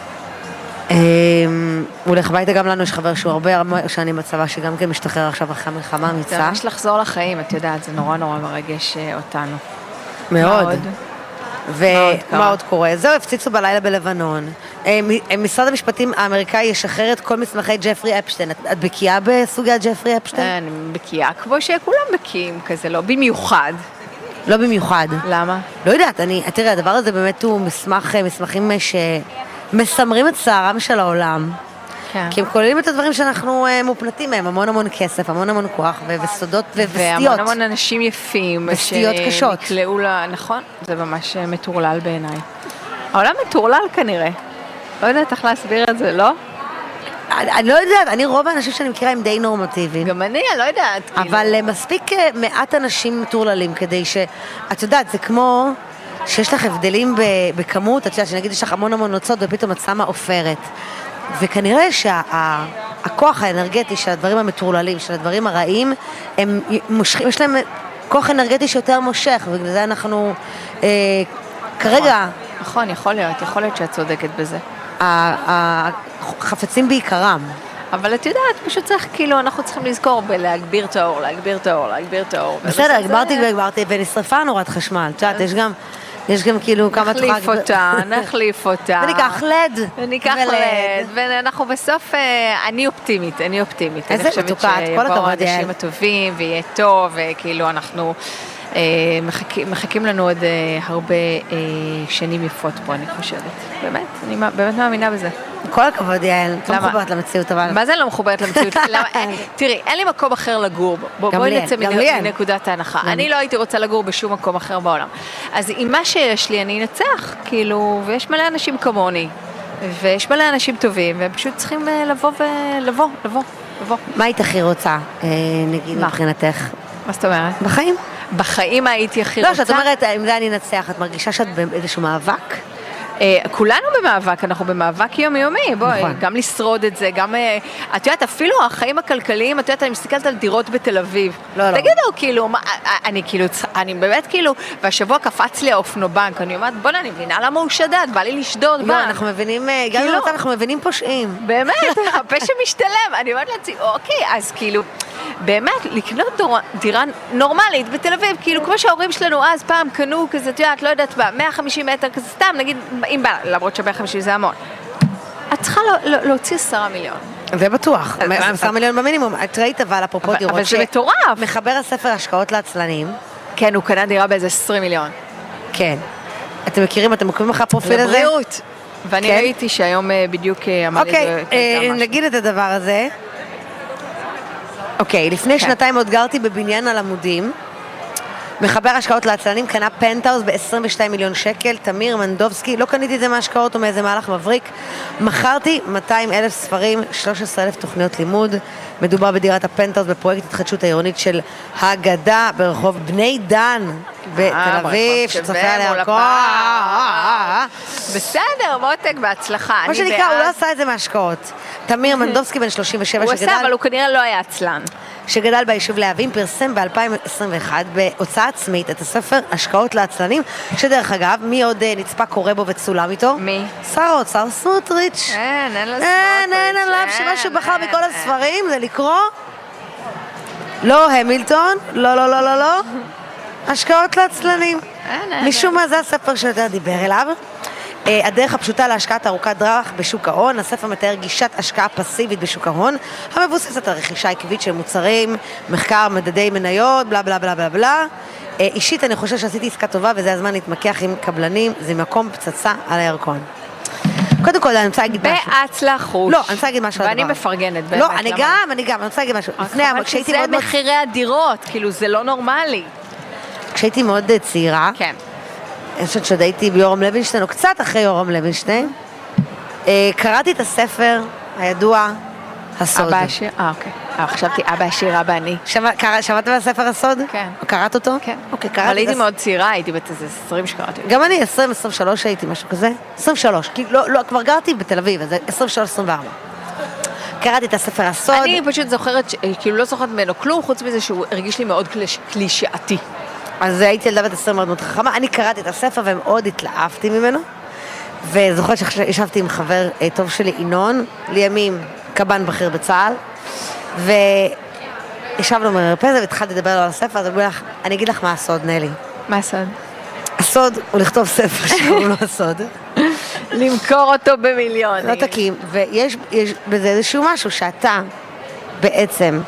הוא הולך הביתה, גם לנו יש חבר שהוא הרבה שנים בצבא, שגם כן משתחרר עכשיו אחרי המלחמה אמיצה. זה ממש לחזור לחיים, את יודעת, זה נורא נורא מרגש אותנו. מאוד. ומה עוד קורה? זהו, הפציצו בלילה בלבנון. משרד המשפטים האמריקאי ישחרר את כל מסמכי ג'פרי אפשטיין. את בקיאה בסוגיית ג'פרי אפשטיין? אני בקיאה כמו שכולם בקיאים כזה, לא במיוחד. לא במיוחד. למה? לא יודעת, תראה, הדבר הזה באמת הוא מסמכים שמסמרים את שערם של העולם. כן. כי הם כוללים את הדברים שאנחנו מופנתים מהם, המון כסף, המון כוח, וסודות וסטיות. והמון אנשים יפים. וסטיות קשות. שנקלעו נכון, זה ממש מטורלל בעיניי. העולם מטורלל כנראה. לא יודעת איך להסביר את זה, לא? אני לא יודעת, רוב האנשים שאני מכירה הם די נורמטיביים. גם אני לא יודעת. אבל מספיק מעט אנשים מטורללים כדי את יודעת, זה כמו שיש לך הבדלים בכמות, את יודעת, שנגיד יש לך המון נוצות ופתאום את שמה עופרת. וכנראה שהכוח האנרגטי של הדברים המטורללים, של הדברים הרעים, יש להם כוח אנרגטי שיותר מושך, ובגלל זה אנחנו כרגע... נכון, יכול להיות שאת צודקת בזה. חפצים בעיקרם. אבל את יודעת, פשוט צריך, כאילו, אנחנו צריכים לזכור בלהגביר את האור, להגביר את האור. בסדר, הגברתי, ונשרפה נורת חשמל. את יודעת, יש גם כאילו כמה... נחליף אותה. וניקח לד. ואנחנו בסוף, אני אופטימית. איזה מתוקה, כל הכבוד. שיבואו האנשים הטובים, ויהיה טוב, וכאילו אנחנו... מחכים לנו עוד הרבה שנים יפות פה, אני חושבת. באמת, אני באמת מאמינה בזה. כל הכבוד, יעל. לא מחוברת למציאות, אבל... מה זה לא מחוברת למציאות? תראי, אין לי מקום אחר לגור בו. בואי נצא מנקודת ההנחה. אני לא הייתי רוצה לגור בשום מקום אחר בעולם. אז עם מה שיש לי, אני אנצח, כאילו, ויש מלא אנשים כמוני, ויש מלא אנשים טובים, והם פשוט צריכים לבוא. מה היית הכי רוצה, נגיד, מבחינתך? מה זאת אומרת? בחיים? בחיים הייתי הכי רוצה. לא, שאת אומרת, אם זה אני אנצח, את מרגישה שאת באיזשהו מאבק? כולנו במאבק, אנחנו במאבק יומיומי, בואי, גם לשרוד את זה, גם, את יודעת, אפילו החיים הכלכליים, את יודעת, אני מסתכלת על דירות בתל אביב. תגידו, כאילו, אני באמת כאילו, והשבוע קפץ לי האופנובנק, אני אומרת, בוא'נה, אני מבינה למה הוא שדד, בא לי לשדוד בנק. לא, אנחנו מבינים, גם במצב אנחנו מבינים פושעים. באמת, הפשע משתלם. אני אומרת לעצמי, אוקיי, אז כאילו, באמת, לקנות דירה נורמלית בתל אביב, כאילו, כמו שההורים שלנו אז פעם קנו כזה, את יודעת, לא יודעת מה, 150 מטר כזה, סתם, נגיד, אם בא, למרות ש150 זה המון. את צריכה להוציא 10 מיליון. זה בטוח, 10 מיליון במינימום. את ראית אבל אפרופו דירות. אבל זה מטורף. מחבר הספר השקעות לעצלנים. כן, הוא קנה דירה באיזה 20 מיליון. כן. אתם מכירים, אתם עוקבים אחרי הפרופיל הזה? לבריאות. ואני ראיתי שהיום בדיוק אמר לי זה... אוקיי, נגיד את הדבר הזה. אוקיי, לפני שנתיים עוד גרתי בבניין על עמודים. מחבר השקעות לעצלנים קנה פנטהאוס ב-22 מיליון שקל, תמיר מנדובסקי, לא קניתי את זה מהשקעות או מאיזה מהלך מבריק, מכרתי 200,000 ספרים, 13,000 תוכניות לימוד, מדובר בדירת הפנטהאוס בפרויקט התחדשות העירונית של הגדה ברחוב בני דן בתל אביב, שצופה עליה הכל. בסדר, מותק, בהצלחה. מה שנקרא, הוא לא עשה את זה מהשקעות. תמיר מנדובסקי בן 37 הוא עשה, אבל הוא כנראה לא היה עצלן. שגדל ביישוב להבים, פרסם ב-2021 בהוצאה עצמית את הספר השקעות לעצלנים, שדרך אגב, מי עוד נצפה קורא בו וצולם איתו? מי? שר האוצר סמוטריץ'. אין לו סמוטריץ'. אין עליו שמה שבחר בכל הספרים זה לקרוא לא המילטון, לא, השקעות לעצלנים. משום מה זה הספר שיותר דיבר אליו. הדרך הפשוטה להשקעת ארוכת טווח בשוק ההון, הספר מתאר גישת השקעה פסיבית בשוק ההון, המבוססת על רכישה עקבית של מוצרים, מחקר, מדדי מניות, בלה בלה בלה בלה בלה. אישית אני חושב שעשיתי עסקה טובה וזה הזמן להתמקח עם קבלנים, זה מקום פצצה על הירקון. קודם כל, אני רוצה להגיד משהו. בהצלחות. לא, אני רוצה להגיד משהו על הדבר. ואני מפרגנת באמת. לא, אני גם, אני רוצה להגיד משהו. אבל שזה מחירי הדירות, כאילו זה לא נורמלי. כשהייתי מאוד צעירה, כן. אני חושבת שהייתי ביורם לוינשטיין, או קצת אחרי יורם לוינשטיין, קראתי את הספר הידוע, הסוד. אבא עשיר? אוקיי. חשבתי אבא עשיר, אבא אני. שמעת בספר הסוד? כן. קראת אותו? כן. אוקיי, קראתי. אבל הייתי מאוד צעירה, הייתי בת איזה 20 שקראתי. גם אני, 23 הייתי, משהו כזה. 23, כי לא, כבר גרתי בתל אביב, אז 23-24. קראתי את הספר הסוד. אני פשוט זוכרת, כאילו לא זוכרת ממנו כלום, חוץ מזה שהוא הרגיש לי מאוד קלישאתי. אז הייתי ילדה בת 20 מאוד מאוד חכמה, אני קראתי את הספר ומאוד התלהבתי ממנו, וזוכרת שישבתי עם חבר טוב שלי, ינון, לימים קב"ן בכיר בצה"ל, וישבנו במרפסת והתחלתי לדבר על הספר, אז אני אגיד לך מה הסוד, נלי. מה הסוד? הסוד הוא לכתוב ספר שקוראים לו הסוד. למכור אותו במיליונים. לא תקים, ויש בזה איזשהו משהו שאתה בעצם...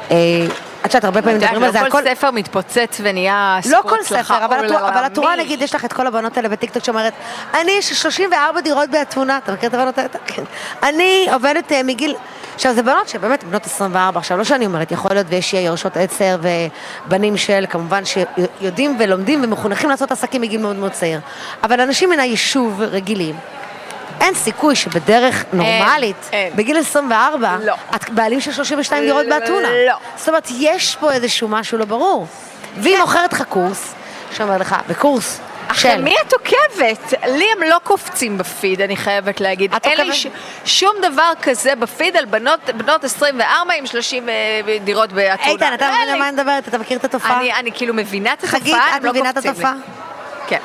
את יודעת, הרבה פעמים מדברים על זה, לא כל ספר מתפוצץ ונהיה לא כל ספר, אבל התורה נגיד, יש לך את כל הבנות האלה בטיקטוק שאומרת, אני יש 34 דירות באתונה, אתה מכיר את הבנות האלה? כן. אני עובדת מגיל, עכשיו זה בנות שבאמת בנות 24, עכשיו לא שאני אומרת, יכול להיות ויש יורשות 10 ובנים של, כמובן שיודעים ולומדים ומחונכים לעשות עסקים מגיל מאוד מאוד צעיר, אבל אנשים מן היישוב רגילים, אין סיכוי שבדרך נורמלית, בגיל 24, את בעלים של 32 דירות באתונה. לא. זאת אומרת, יש פה איזשהו משהו לא ברור. והיא מוכרת לך קורס, שאומר לך, בקורס של... מי את עוקבת? לי הם לא קופצים בפיד, אני חייבת להגיד. אין לי שום דבר כזה בפיד על בנות 24 עם 30 דירות באתונה. איתן, אתה מבין על מה אני מדברת? אתה מכיר את התופעה? אני כאילו מבינה את התופעה, חגית, את מבינה את התופעה? כן.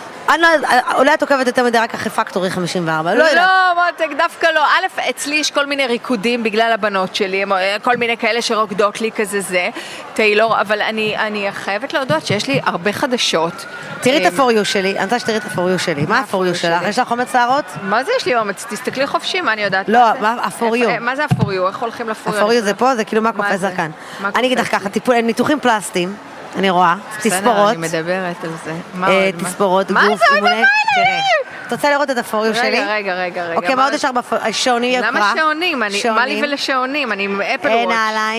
אולי את עוקבת יותר מדי רק אחרי פקטורי 54, לא יודעת. לא, מותק, דווקא לא. א', אצלי יש כל מיני ריקודים בגלל הבנות שלי, כל מיני כאלה שרוקדות לי כזה זה, טיילור, אבל אני חייבת להודות שיש לי הרבה חדשות. תראי את הפוריו שלי, אני רוצה שתראי את הפוריו שלי. מה הפוריו שלך? יש לך אומץ שערות? מה זה יש לי אומץ? תסתכלי חופשי, מה אני יודעת? לא, מה הפוריו? מה זה הפוריו? איך הולכים לפוריו? הפוריו זה פה, זה כאילו מה קופץ כאן. אני אגיד לך ככה, ניתוחים פלסטיים. אני רואה, תספורות. אני מדברת על זה. תספורות, גוף, אימוני. תראה, את רוצה לראות את הפוריו שלי? רגע. אוקיי, מה עוד יש לך שעוני יקרה? למה שעונים? מה לי ולשעונים? אני עם אפל וואץ'.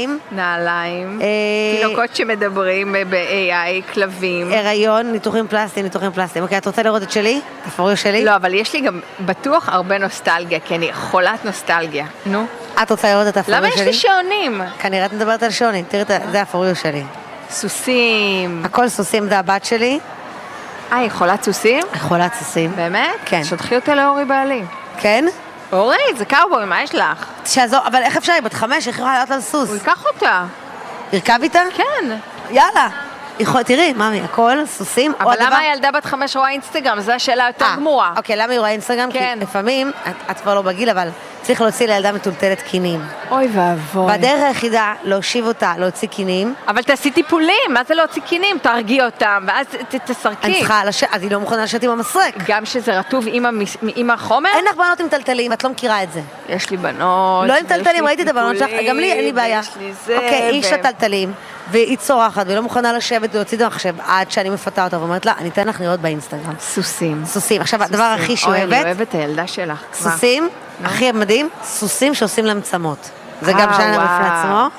נעליים. תינוקות שמדברים ב-AI, כלבים. הריון, ניתוחים פלסטיים. אוקיי, את רוצה לראות את שלי? את הפוריו שלי? לא, אבל יש לי גם בטוח הרבה נוסטלגיה, כי אני חולת נוסטלגיה. נו. את רוצה לראות את הפוריו שלי? למה יש לי שעונים? כנראה את מדברת על שעונים. תראי, זה הפוריו שלי. סוסים. הכל סוסים, זה הבת שלי. היא חולת סוסים? חולת סוסים. באמת? כן. שטחי אותה לאורי בעלי. כן? אורי, זה קאובוי, מה יש לך? שעזור, אבל איך אפשר? היא בת 5, איך יכולה לעלות על סוס? הוא ייקח אותה. ירכב איתה? כן. יאללה. תראי, ממי, הכל, סוסים. אבל למה הילדה בת 5 רואה אינסטגרם? זו השאלה יותר גמורה. אוקיי, למה היא רואה אינסטגרם? כן. כי לפעמים, את כבר לא בגיל, אבל צריך להוציא לילדה מטולטלת קינים. אוי ואבוי. בדרך היחידה, להושיב אותה, להוציא קינים. אבל תעשי טיפולים, מה זה להוציא קינים? תרגיע אותם, ואז תסרקי. אני צריכה אז היא לא מוכנה לשבת עם המסרק. גם שזה רטוב עם החומר? אין לך בנות עם טלטלים, את לא מכירה את זה. יש לי בנות. לא עם טלטלים, ראיתי את הבנות שלך, גם לי אין לי בעיה. יש לי זה. אוקיי, היא יש לה טלטלים, והיא צורחת, והיא לא מוכנה לשבת ולהוציא את המחשב, עד שאני מפתה אותה ואומרת לה, אני אתן לך לראות באינסטגרם. סוסים. סוסים. עכשיו, הדבר הכי אוי, אני שאוהבת, אוהבת את הילדה שלך. סוסים, הכי מדהים, סוסים שעושים להם צמות. זה גם שאלה בפני עצמו.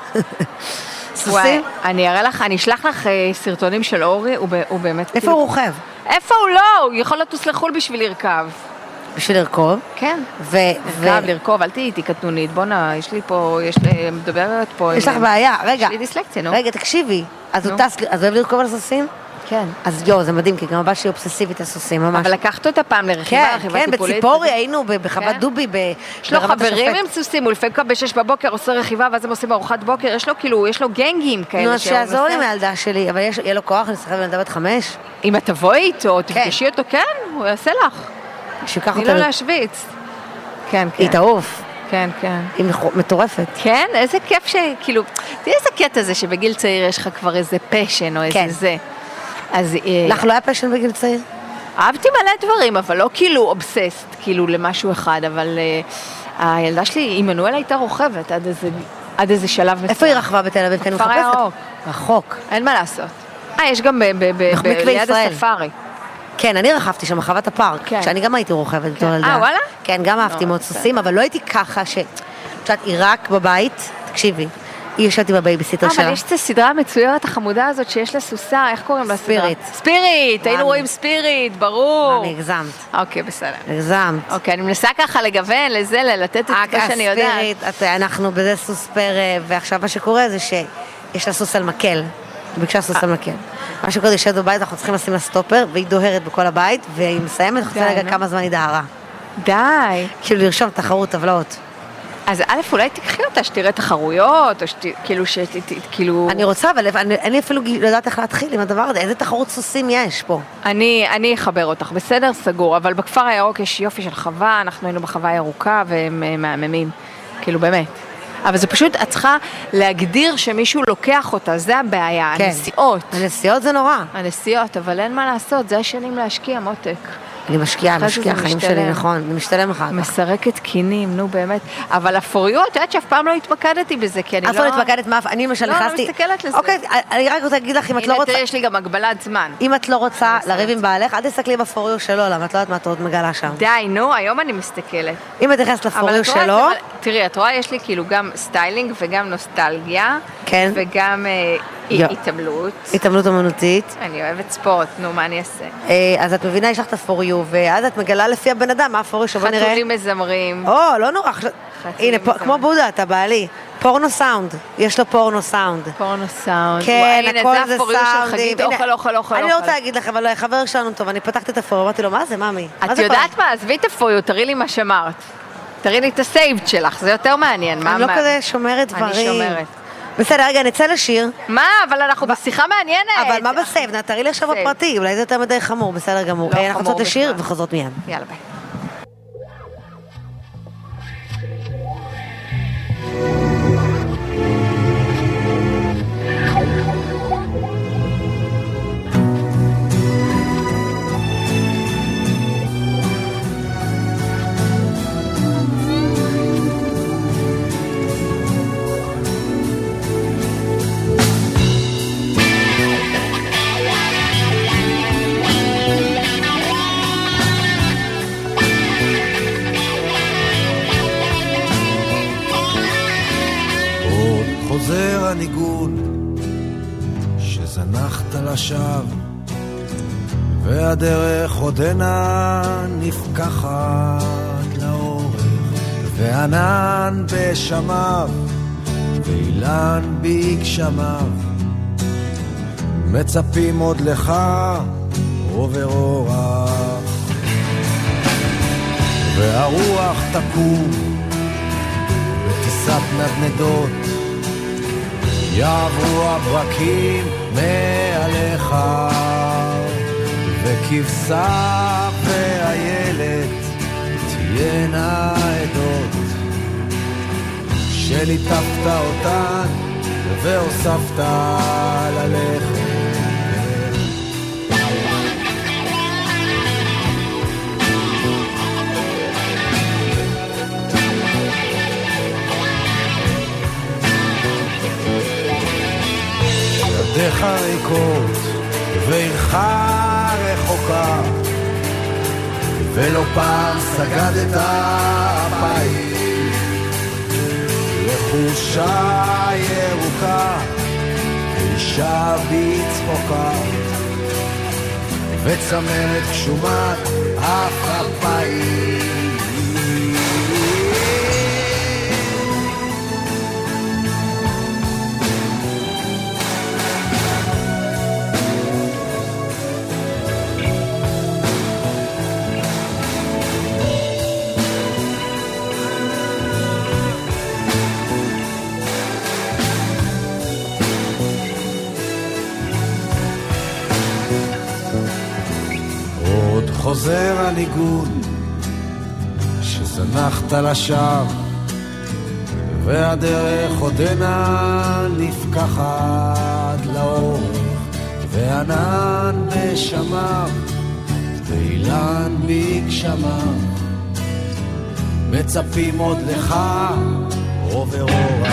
סוסים. אני אראה לך, אני אשלח לך סרטונים של אורי, הוא באמת... איפה הוא רוכב? איפה הוא לא? הוא יכול לטוס לחול בשביל לרכב. בשביל לרכוב? כן. לרכוב, אל תהיי איתי קטנונית. בוא'נה, יש לי פה, מדברת פה... יש לך בעיה, רגע. יש לי דיסלקציה, נו. רגע, תקשיבי. אז הוא טס, אז אוהב לרכוב על סוסים? כן. אז זה מדהים, כי גם הבא שלי אובססיבית הסוסים, ממש. אבל לקחת אותה פעם לרכיבה, רכיבה טיפולית. כן, בציפורי היינו בחוות דובי, יש לו חברים עם סוסים, הוא לפעמים קם ב6 בבוקר, עושה רכיבה, ואז הם עושים ארוחת בוקר, יש לו גנגים כאלה. נו, אז שיעזור לי מהילדה שלי, אבל יהיה לו כוח, אני אשחק בילדה בת 5. אם את תבואי איתו, תפגשי אותו, כן, הוא יעשה לך. שיקח אותה. אני לא להשוויץ. כן, כן. היא תעוף. כן, כן. היא מטורפת. כן, איזה כיף שכאילו, תראי איזה קטע זה שבגיל צעיר יש לך כבר איזה פשן או איזה זה. אז... לך לא היה פשן בגיל צעיר? אהבתי מלא דברים, אבל לא כאילו אובססט, כאילו למשהו אחד, אבל הילדה שלי, עמנואל הייתה רוכבת עד איזה שלב מסוים. איפה היא רכבה בתל אביב? כפר הירוק. רחוק. אין מה לעשות. יש גם ליד הספארי. כן, אני רכבתי שם, חוות הפארק, שאני גם הייתי רוכבת בתור ילדה. וואלה? כן, גם אהבתי מאוד סוסים, אבל לא הייתי ככה היא רק בבית, תקשיבי, היא ישבתי בבייביסיטר שלה. אבל יש את הסדרה המצוירת החמודה הזאת שיש לה סוסה, איך קוראים לה סדרה? ספיריט, היינו רואים ספיריט, ברור. אני הגזמת. אוקיי, בסדר. הגזמת. אוקיי, אני מנסה ככה לגוון לזה, לתת את מה שאני יודעת. ספיריט, אנחנו בזה סוס פרא, ועכשיו מה שקורה זה שיש לה סוס על מקל. היא ביקשה סוס על מקל. מה שקורה, ישבת בבית, אנחנו צריכים לשים לה סטופר, והיא דוהרת בכל הבית, והיא מסיימת, אנחנו צריכים רגע כמה זמן היא דהרה. די. כאילו לרשום תחרות, טבלאות. אז א', אולי תקחי אותה, שתראה תחרויות, או כאילו... אני רוצה, אבל אני אפילו יודעת איך להתחיל עם הדבר הזה, איזה תחרות סוסים יש פה? אני אחבר אותך, בסדר, סגור, אבל בכפר הירוק יש יופי של חווה, אנחנו היינו בחווה הירוקה, והם מהממים, כאילו באמת. אבל זה פשוט, את צריכה להגדיר שמישהו לוקח אותה, זה הבעיה, כן. הנסיעות. הנסיעות זה נורא. הנסיעות, אבל אין מה לעשות, זה השנים להשקיע, מותק. אני משקיעה, החיים שלי, נכון, אני משתלם אחר כך. מסרקת קינים, נו באמת. אבל הפוריות, את יודעת שאף פעם לא התמקדתי בזה, כי אני לא... אף פעם התמקדת מה, אני למשל נכנסתי... לא מסתכלת לזה. אוקיי, אני רק רוצה להגיד לך, אם את לא רוצה... הנה, יש לי גם הגבלת זמן. אם את לא רוצה לריב עם בעלך, אל תסתכלי בפוריו שלו, למה את לא יודעת מה את עוד מגלה שם. די, נו, היום אני מסתכלת. אם את נכנסת לפוריו שלו... תראי, את רואה, יש לי כאילו גם סטיילינג וגם נוסטלגיה. כן. וגם... התעמלות. התעמלות אמנותית. אני אוהבת ספורט, נו, מה אני אעשה? אז את מבינה, יש לך את הפוריו, ואז את מגלה לפי הבן אדם, מה הפוריו שבוא נראה. חתולים מזמרים. לא נורא. הנה, כמו בודה, אתה בעלי. פורנו סאונד. יש לו פורנו סאונד. פורנו סאונד. כן, הכל זה סאונדים. אוכל. אני לא רוצה להגיד לך, אבל חבר שלנו טוב, אני פתחתי את הפוריו, אמרתי לו, מה זה, ממי? את יודעת מה? עזבי את הפוריו, תראי לי מה שמרת. תראי לי את הסייבד שלך, זה יותר מעניין. אני לא כזה שומרת דברים. אני שומרת. בסדר, רגע, נצא לשיר. מה? אבל אנחנו בשיחה מעניינת. אבל מה בסייב? תראי לי עכשיו בפרטי, אולי זה יותר מדי חמור, בסדר גמור. אנחנו יוצאות לשיר וחוזרות מיד. יאללה ביי. חוזר הניגון שזנחת לשווא והדרך עודנה נפקחת לאורך וענן בשמיו ואילן בגשמיו מצפים עוד לך עובר אורח, והרוח תקום בטיסת נדנדות, יעברו הברקים מעליך, וכבשה והילד תהיינה עדות, שליטפת אותן והוספת ללכת. ידיך ריקות ועירך רחוקה, ולא פעם סגדת אפיים לחושה ירוקה, אישה בצחוקה וצמרת גשומת אף אפיים. חוזר הניגון שזנחת לשווא, והדרך עודנה נפקחת לאורך, וענן בשמיו ואילן בגשמיו, מצפים עוד לך עובר אורח.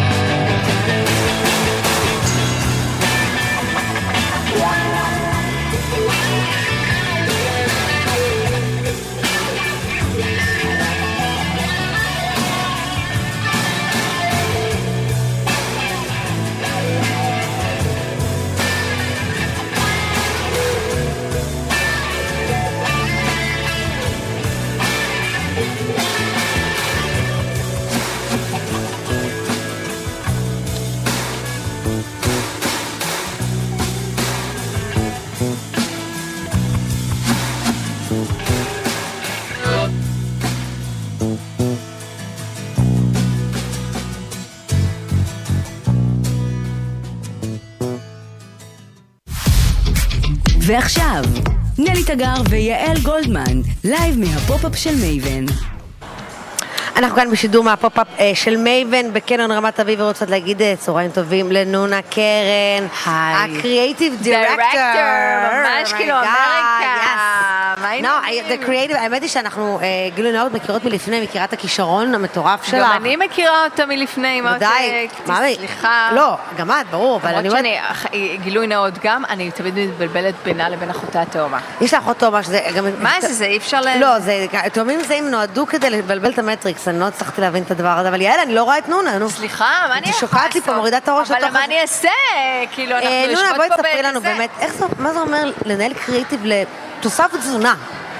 ועכשיו, נלי תגר ויעל גולדמן, לייב מהפופ-אפ של מייבן. אנחנו כאן בשידור מהפופ-אפ של מייבן בקניון רמת אביב, ורוצות להגיד צהריים טובים לנונה קרן, הקריאייטיב דירקטור, ממש כאילו אמריקה. האמת היא שאנחנו גילוי נאות מכירות מלפני, מכירה את הכישרון המטורף שלך. גם אני מכירה אותה מלפני, סליחה. לא, גם את, ברור. למרות שאני, גילוי נאות גם, אני תמיד מתבלבלת בינה לבין אחותה התאומה. יש לך תאומה שזה גם... מה זה? אי אפשר לא, תאומים זהים נועדו כדי לבלבל את המטריקס, אני לא הצלחתי להבין את הדבר הזה, אבל יעל, אני לא רואה את נונה, סליחה, מה אני יכולה שוקעת לי פה, מורידה את הראש. אבל מה אני אעשה? כאילו, אנחנו יושבות פה נונה, בואי תספרי לנו באמת, מה זה אומר לנהל קריאיטיב לתוסף תזונה?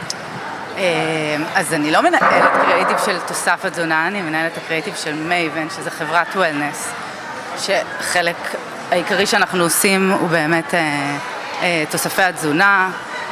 אז אני לא מנהלת קריאיטיב של תוסף תזונה, אני מנהלת הקריאיטיב של מייבן, שזה חברת וולנס, שחלק העיקרי שאנחנו עושים הוא באמת תוספי התזונה,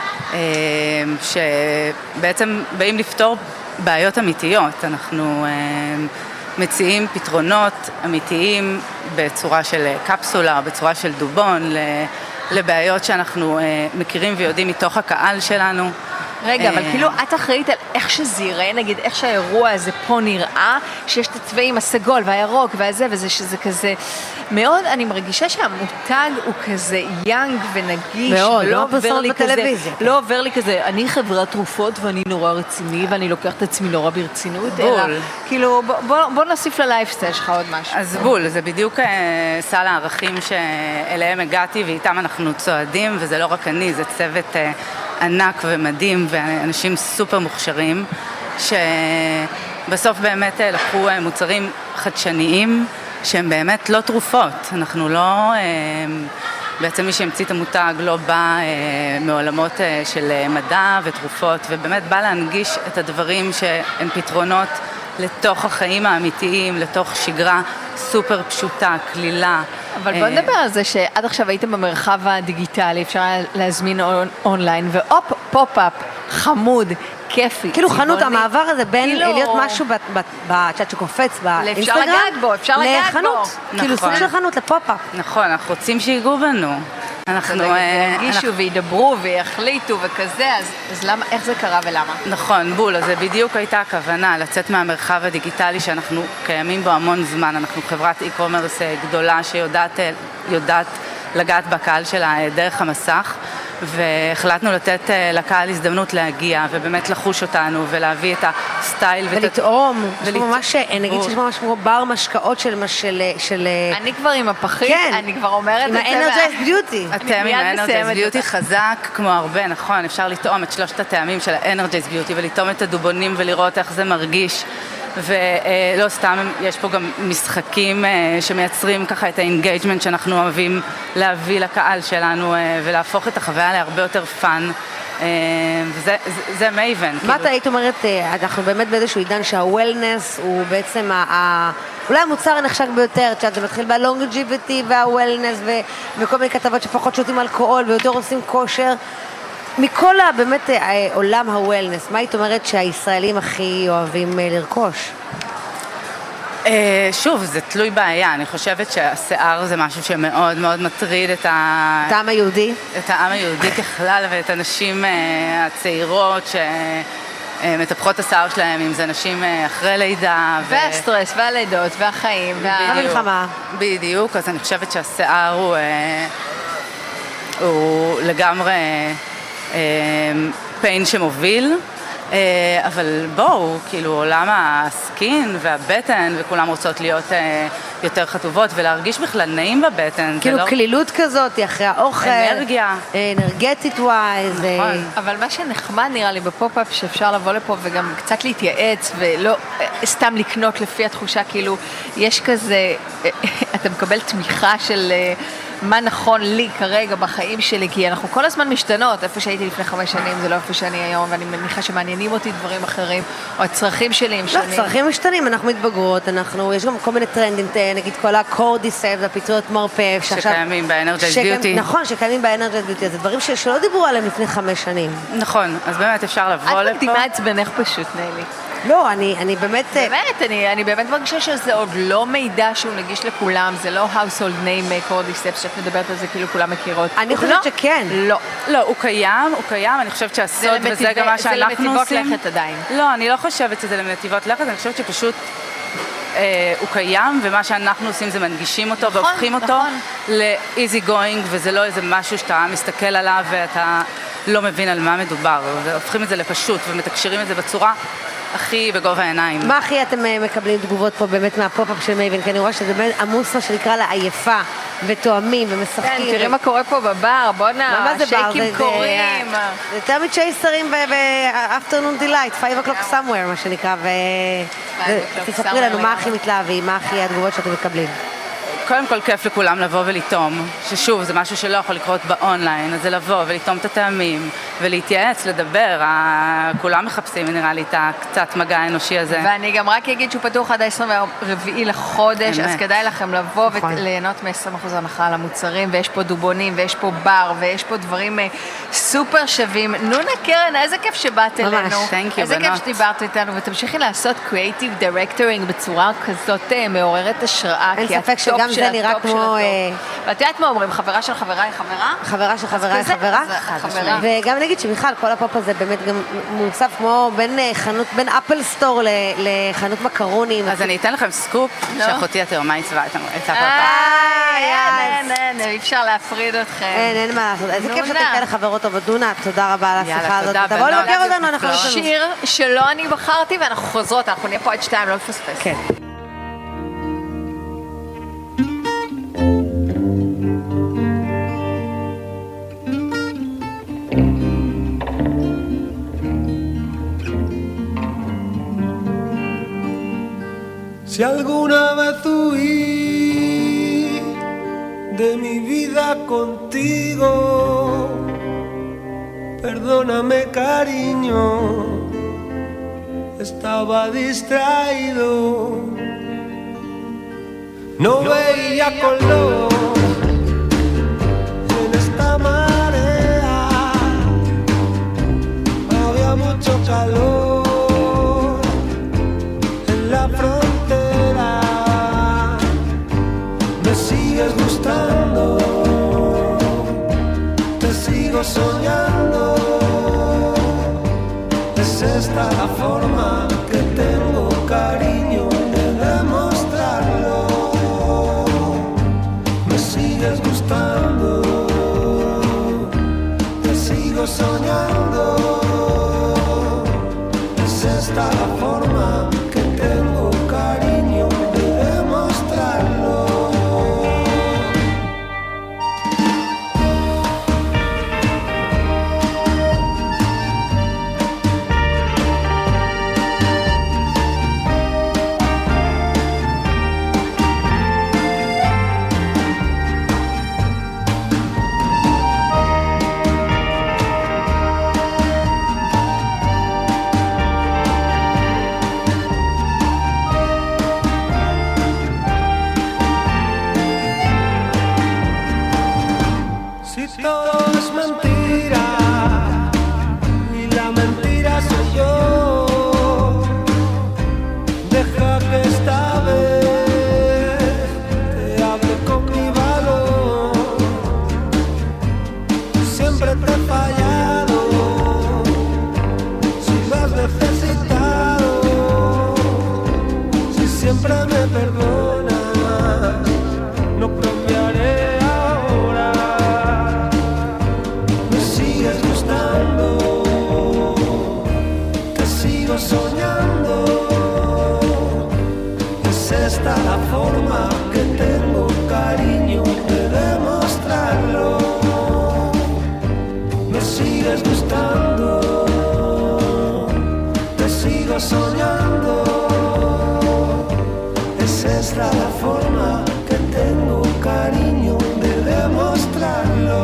שבעצם באים לפתור בעיות אמיתיות. אנחנו מציעים פתרונות אמיתיים בצורה של קפסולה, בצורה של דובון, לבעיות שאנחנו מכירים ויודעים מתוך הקהל שלנו. רגע, אבל כאילו את אחראית על איך שזה יראה, נגיד איך שהאירוע הזה פה נראה, שיש את הצבעים הסגול והירוק והזה וזה, שזה כזה מאוד, אני מרגישה שהמותג הוא כזה יאנג ונגיש, מאוד, ולא עובר לי כזה, לא עובר לי כזה, אני חברת תרופות ואני נורא רציני ואני לוקח את עצמי נורא ברצינות, בול. אלא כאילו בוא נוסיף ללייפסטייל שלך עוד משהו. אז בול, זה בדיוק סל הערכים שאליהם הגעתי ואיתם אנחנו צועדים, וזה לא רק אני, זה צוות ענק ומדהים ואנשים סופר מוכשרים, שבסוף באמת לקחו מוצרים חדשניים שהם באמת לא תרופות. אנחנו לא, בעצם מי שהמציא את המותג לא בא מעולמות של מדע ותרופות, ובאמת בא להנגיש את הדברים שהם פתרונות לתוך החיים האמיתיים, לתוך שגרה סופר פשוטה, כלילה. אבל בוא נדבר על זה שעד עכשיו הייתם במרחב הדיגיטלי, אפשר להזמין אונליין, והופ, פופ-אפ, חמוד, כיפי. כאילו חנות, המעבר הזה בין להיות משהו בצ'אט שקופץ באינסטגרם, אפשר לגעת בו, אפשר לגעת בו. כאילו סוג של חנות לפופ-אפ. נכון, אנחנו רוצים שיגעו בנו. אנחנו ירגישו וידברו ויחליטו וכזה, אז למה, איך זה קרה ולמה? נכון, בול, אז זה בדיוק הייתה הכוונה, לצאת מהמרחב הדיגיטלי שאנחנו קיימים בו המון זמן. אנחנו חברת אי-קומרס גדולה שיודעת לגעת בקהל שלה דרך המסך, והחלטנו לתת לקהל הזדמנות להגיע ובאמת לחוש אותנו ולהביא את הסטייל ולטעום. ממש, נגיד שיש ממש כמו בר משקאות של... אני כבר עם הפחית, אני כבר אומרת את זה. עם האנרג'ייז ביוטי. אתם עם האנרג'ייז ביוטי חזק כמו הרבה, נכון, אפשר לטעום את 3 הטעמים של האנרג'ייז ביוטי ולטעום את הדובונים ולראות איך זה מרגיש. ולא סתם, יש פה גם משחקים שמייצרים ככה את האינגייג'מנט שאנחנו אוהבים להביא לקהל שלנו ולהפוך את החוויה להרבה יותר פאן, וזה מייבן. מה אתה היית אומרת, אנחנו באמת באיזשהו עידן שהוולנס הוא בעצם אולי המוצר הנחשק ביותר, זה מתחיל בלונגג'יביטי והוולנס וכל מיני כתבות שפחות שותים אלכוהול ויותר עושים כושר. מכל באמת עולם הוולנס, מה היית אומרת שהישראלים הכי אוהבים לרכוש? שוב, זה תלוי בעיה. אני חושבת שהשיער זה משהו שמאוד מאוד מטריד את העם היהודי? את העם היהודי ככלל ואת הנשים הצעירות שמטפחות את השיער שלהם, אם זה נשים אחרי לידה. והסטרס והלידות והחיים והמלחמה. בדיוק, אז אני חושבת שהשיער הוא לגמרי... פיין שמוביל, אבל בואו, כאילו עולם הסקין והבטן וכולם רוצות להיות יותר חטובות ולהרגיש בכלל נעים בבטן. כאילו כלילות כזאת, אחרי האוכל. אנרגיה. אנרגטית ווייז. נכון. אבל מה שנחמד נראה לי בפופ-אפ שאפשר לבוא לפה וגם קצת להתייעץ ולא סתם לקנות לפי התחושה, כאילו יש כזה, אתה מקבל תמיכה של... מה נכון לי כרגע בחיים שלי, כי אנחנו כל הזמן משתנות, איפה שהייתי לפני 5 שנים זה לא איפה שאני היום, ואני מניחה שמעניינים אותי דברים אחרים, או הצרכים שלי הם שונים. לא, צרכים משתנים, אנחנו מתבגרות, יש גם כל מיני טרנדים, נגיד כל הקורדיסייב והפיצויות מרפא, שקיימים באנרג'ייז ביוטי. נכון, שקיימים באנרג'ייז ביוטי, זה דברים שלא דיברו עליהם לפני 5 שנים. נכון, אז באמת אפשר לבוא לפה. את מקדימה עצבנך פשוט, נילי. לא, אני באמת... אני באמת מרגישה שזה עוד לא מידע שהוא נגיש לכולם, זה לא household name cordyceps, שאת מדברת על זה כאילו כולם מכירות. אני חושבת שכן. לא, הוא קיים, אני חושבת שהסוד וזה גם מה שאנחנו עושים. זה למטיבות לכת עדיין. לא, אני לא חושבת שזה למטיבות לכת, אני חושבת שפשוט הוא קיים, ומה שאנחנו עושים זה מנגישים אותו והופכים אותו ל-easy going, וזה לא איזה משהו שאתה מסתכל עליו ואתה לא מבין על מה מדובר, והופכים את זה לפשוט ומתקשרים את זה בצורה הכי בגובה העיניים. מה הכי אתם מקבלים תגובות פה באמת מהפופ-אפ של מייבן? כי אני רואה שזה באמת עמוס מה שנקרא לה עייפה ותואמים ומשחקים. כן, תראי מה קורה פה בבר, בוא נע, שייקים קוראים. זה יותר מצ'ייסרים ב-afternoon delight, 5 o'clock somewhere מה שנקרא, ותספרי לנו מה הכי מתלהבים, מה הכי התגובות שאתם מקבלים. קודם כל כיף לכולם לבוא ולטעום, ששוב זה משהו שלא יכול לקרות באונליין, אז זה לבוא ולטעום את הטעמים ולהתייעץ, לדבר, כולם מחפשים נראה לי את הקצת מגע האנושי הזה. ואני גם רק אגיד שהוא פתוח עד ה-24 לחודש, אז כדאי לכם לבוא וליהנות מ-20% הנחה על המוצרים, ויש פה דובונים ויש פה בר ויש פה דברים סופר שווים. נונה קרן, איזה כיף שבאת אלינו, איזה כיף שדיברת איתנו, ותמשיכי לעשות creative directoring בצורה כזאת מעוררת השראה, אין ספק שגם זה נראה כמו... ואת יודעת מה אומרים, חברה של חברה היא חברה? חברה של חברה היא חברה. וגם נגיד שמיכל, כל הפופ הזה באמת גם מוצב כמו בין אפל סטור לחנות מקרונים. אז אני אתן לכם סקופ שאחותי התאומה יצבה את הפופ. אי אפשר להפריד אתכם. אין מה לעשות. איזה כיף שאתם כאלה חברות טובות. דונה, תודה רבה על השיחה הזאת. תבואו לבקר אותנו, אנחנו שיר שלא אני בחרתי ואנחנו חוזרות, אנחנו נהיה פה עד 2, לא לפספס. כן. Si alguna vez huí de mi vida contigo, perdóname cariño, estaba distraído, no veía color en esta marea, había mucho calor en la frontera. Me sigues gustando, te sigo soñando. Es esta la forma que tengo, cariño, de demostrarlo. Me sigues gustando, te sigo soñando. Es esta la forma que tengo, cariño, de demostrarlo. Si todo es mentira y la mentira soy yo, deja que esta vez te hable con mi valor. Siempre te he fallado, si me has necesitado, si siempre me perdonas, no cambiaré. Soñando, es esta la forma que tengo, cariño, de demostrarlo. Me sigues gustando, te sigo soñando. Es esta la forma que tengo, cariño, de demostrarlo.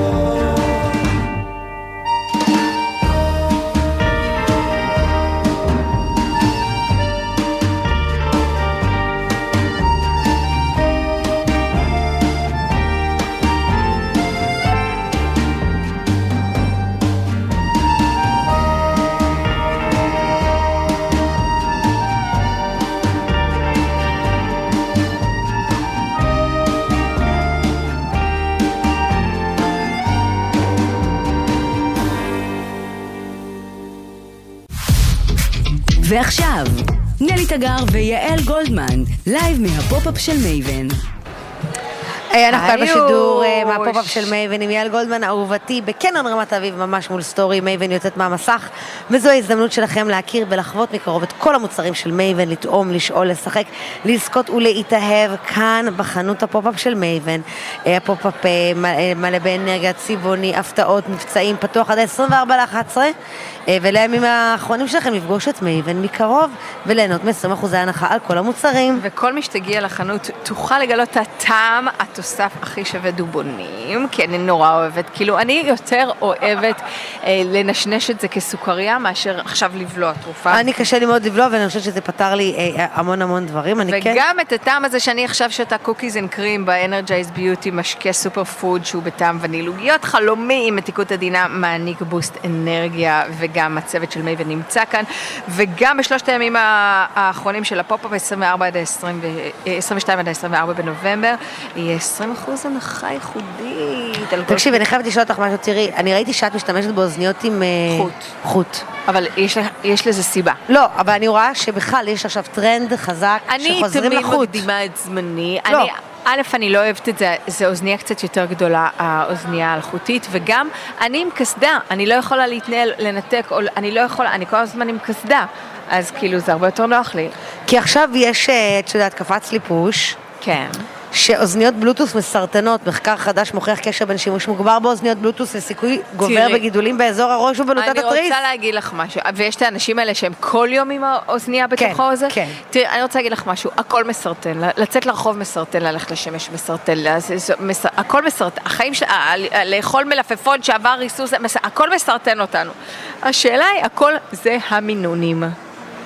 ועכשיו, נלי תגר ויעל גולדמן, לייב מהפופ-אפ של מייבן. אנחנו כאן בשידור מהפופ-אפ של מייבן עם יעל גולדמן, אהובתי, בקניון רמת אביב, ממש מול סטורי. מייבן יוצאת מהמסך, וזו ההזדמנות שלכם להכיר ולחוות מקרוב את כל המוצרים של מייבן, לטעום, לשאול, לשחק, לזכות ולהתאהב כאן בחנות הפופ-אפ של מייבן. הפופ-אפ מלא באנרגיה, צבעוני, הפתעות, מבצעים, פתוח עד 24/11, ולימים האחרונים שלכם לפגוש את מייבן מקרוב וליהנות מ-20% הנחה על כל המוצרים. וכל מי שתגיע לחנות תוכל לגלות את הטעם התוסף הכי שווה דובונים, כי אני נורא אוהבת, כאילו אני יותר אוהבת לנשנש את זה כסוכריה מאשר עכשיו לבלוע תרופה. אני קשה לי מאוד לבלוע, ואני חושבת שזה פתר לי המון דברים. וגם את הטעם הזה שאני עכשיו שותה קוקיז אנד קרים באנרג'ייז ביוטי, משקה סופר פוד שהוא בטעם ונילוגיות, חלומי עם מתיקות עדינה, מעניק בוסט אנרגיה, וגם הצוות של מייבן נמצא כאן, וגם בשלושת הימים האחרונים של הפופ-אפ, 22 עד 24 בנובמבר, יהיה 20% הנחה ייחודית. תקשיב, אני חייבת לשאול אותך משהו, תראי, אני ראיתי שאת משתמשת באוזניות עם חוט. אבל יש לזה סיבה. לא, אבל אני רואה שבכלל יש עכשיו טרנד חזק שחוזרים לחוט. אני תמיד מקדימה את זמני. אני לא אוהבת את זה, זה אוזניה קצת יותר גדולה, האוזניה האלחוטית, וגם אני עם כסדה, אני לא יכולה להתנהל, לנתק, אני כל הזמן עם כסדה, אז כאילו זה הרבה יותר נוח לי. כי עכשיו יש, את יודעת, קפץ לי פוש. כן. שאוזניות בלוטוס מסרטנות, מחקר חדש מוכיח קשר בין שימוש מוגבר באוזניות בלוטוס לסיכוי גובר בגידולים באזור הראש ובלוטת התריס. אני רוצה להגיד לך משהו, ויש את האנשים האלה שהם כל יום עם האוזניה בתוך האוזן. כן. תראי, אני רוצה להגיד לך משהו, הכל מסרטן, לצאת לרחוב מסרטן, ללכת לשמש מסרטן, הכל מסרטן, החיים של, לאכול מלפפון שעבר ריסוס, הכל מסרטן אותנו. השאלה היא, הכל זה המינונים.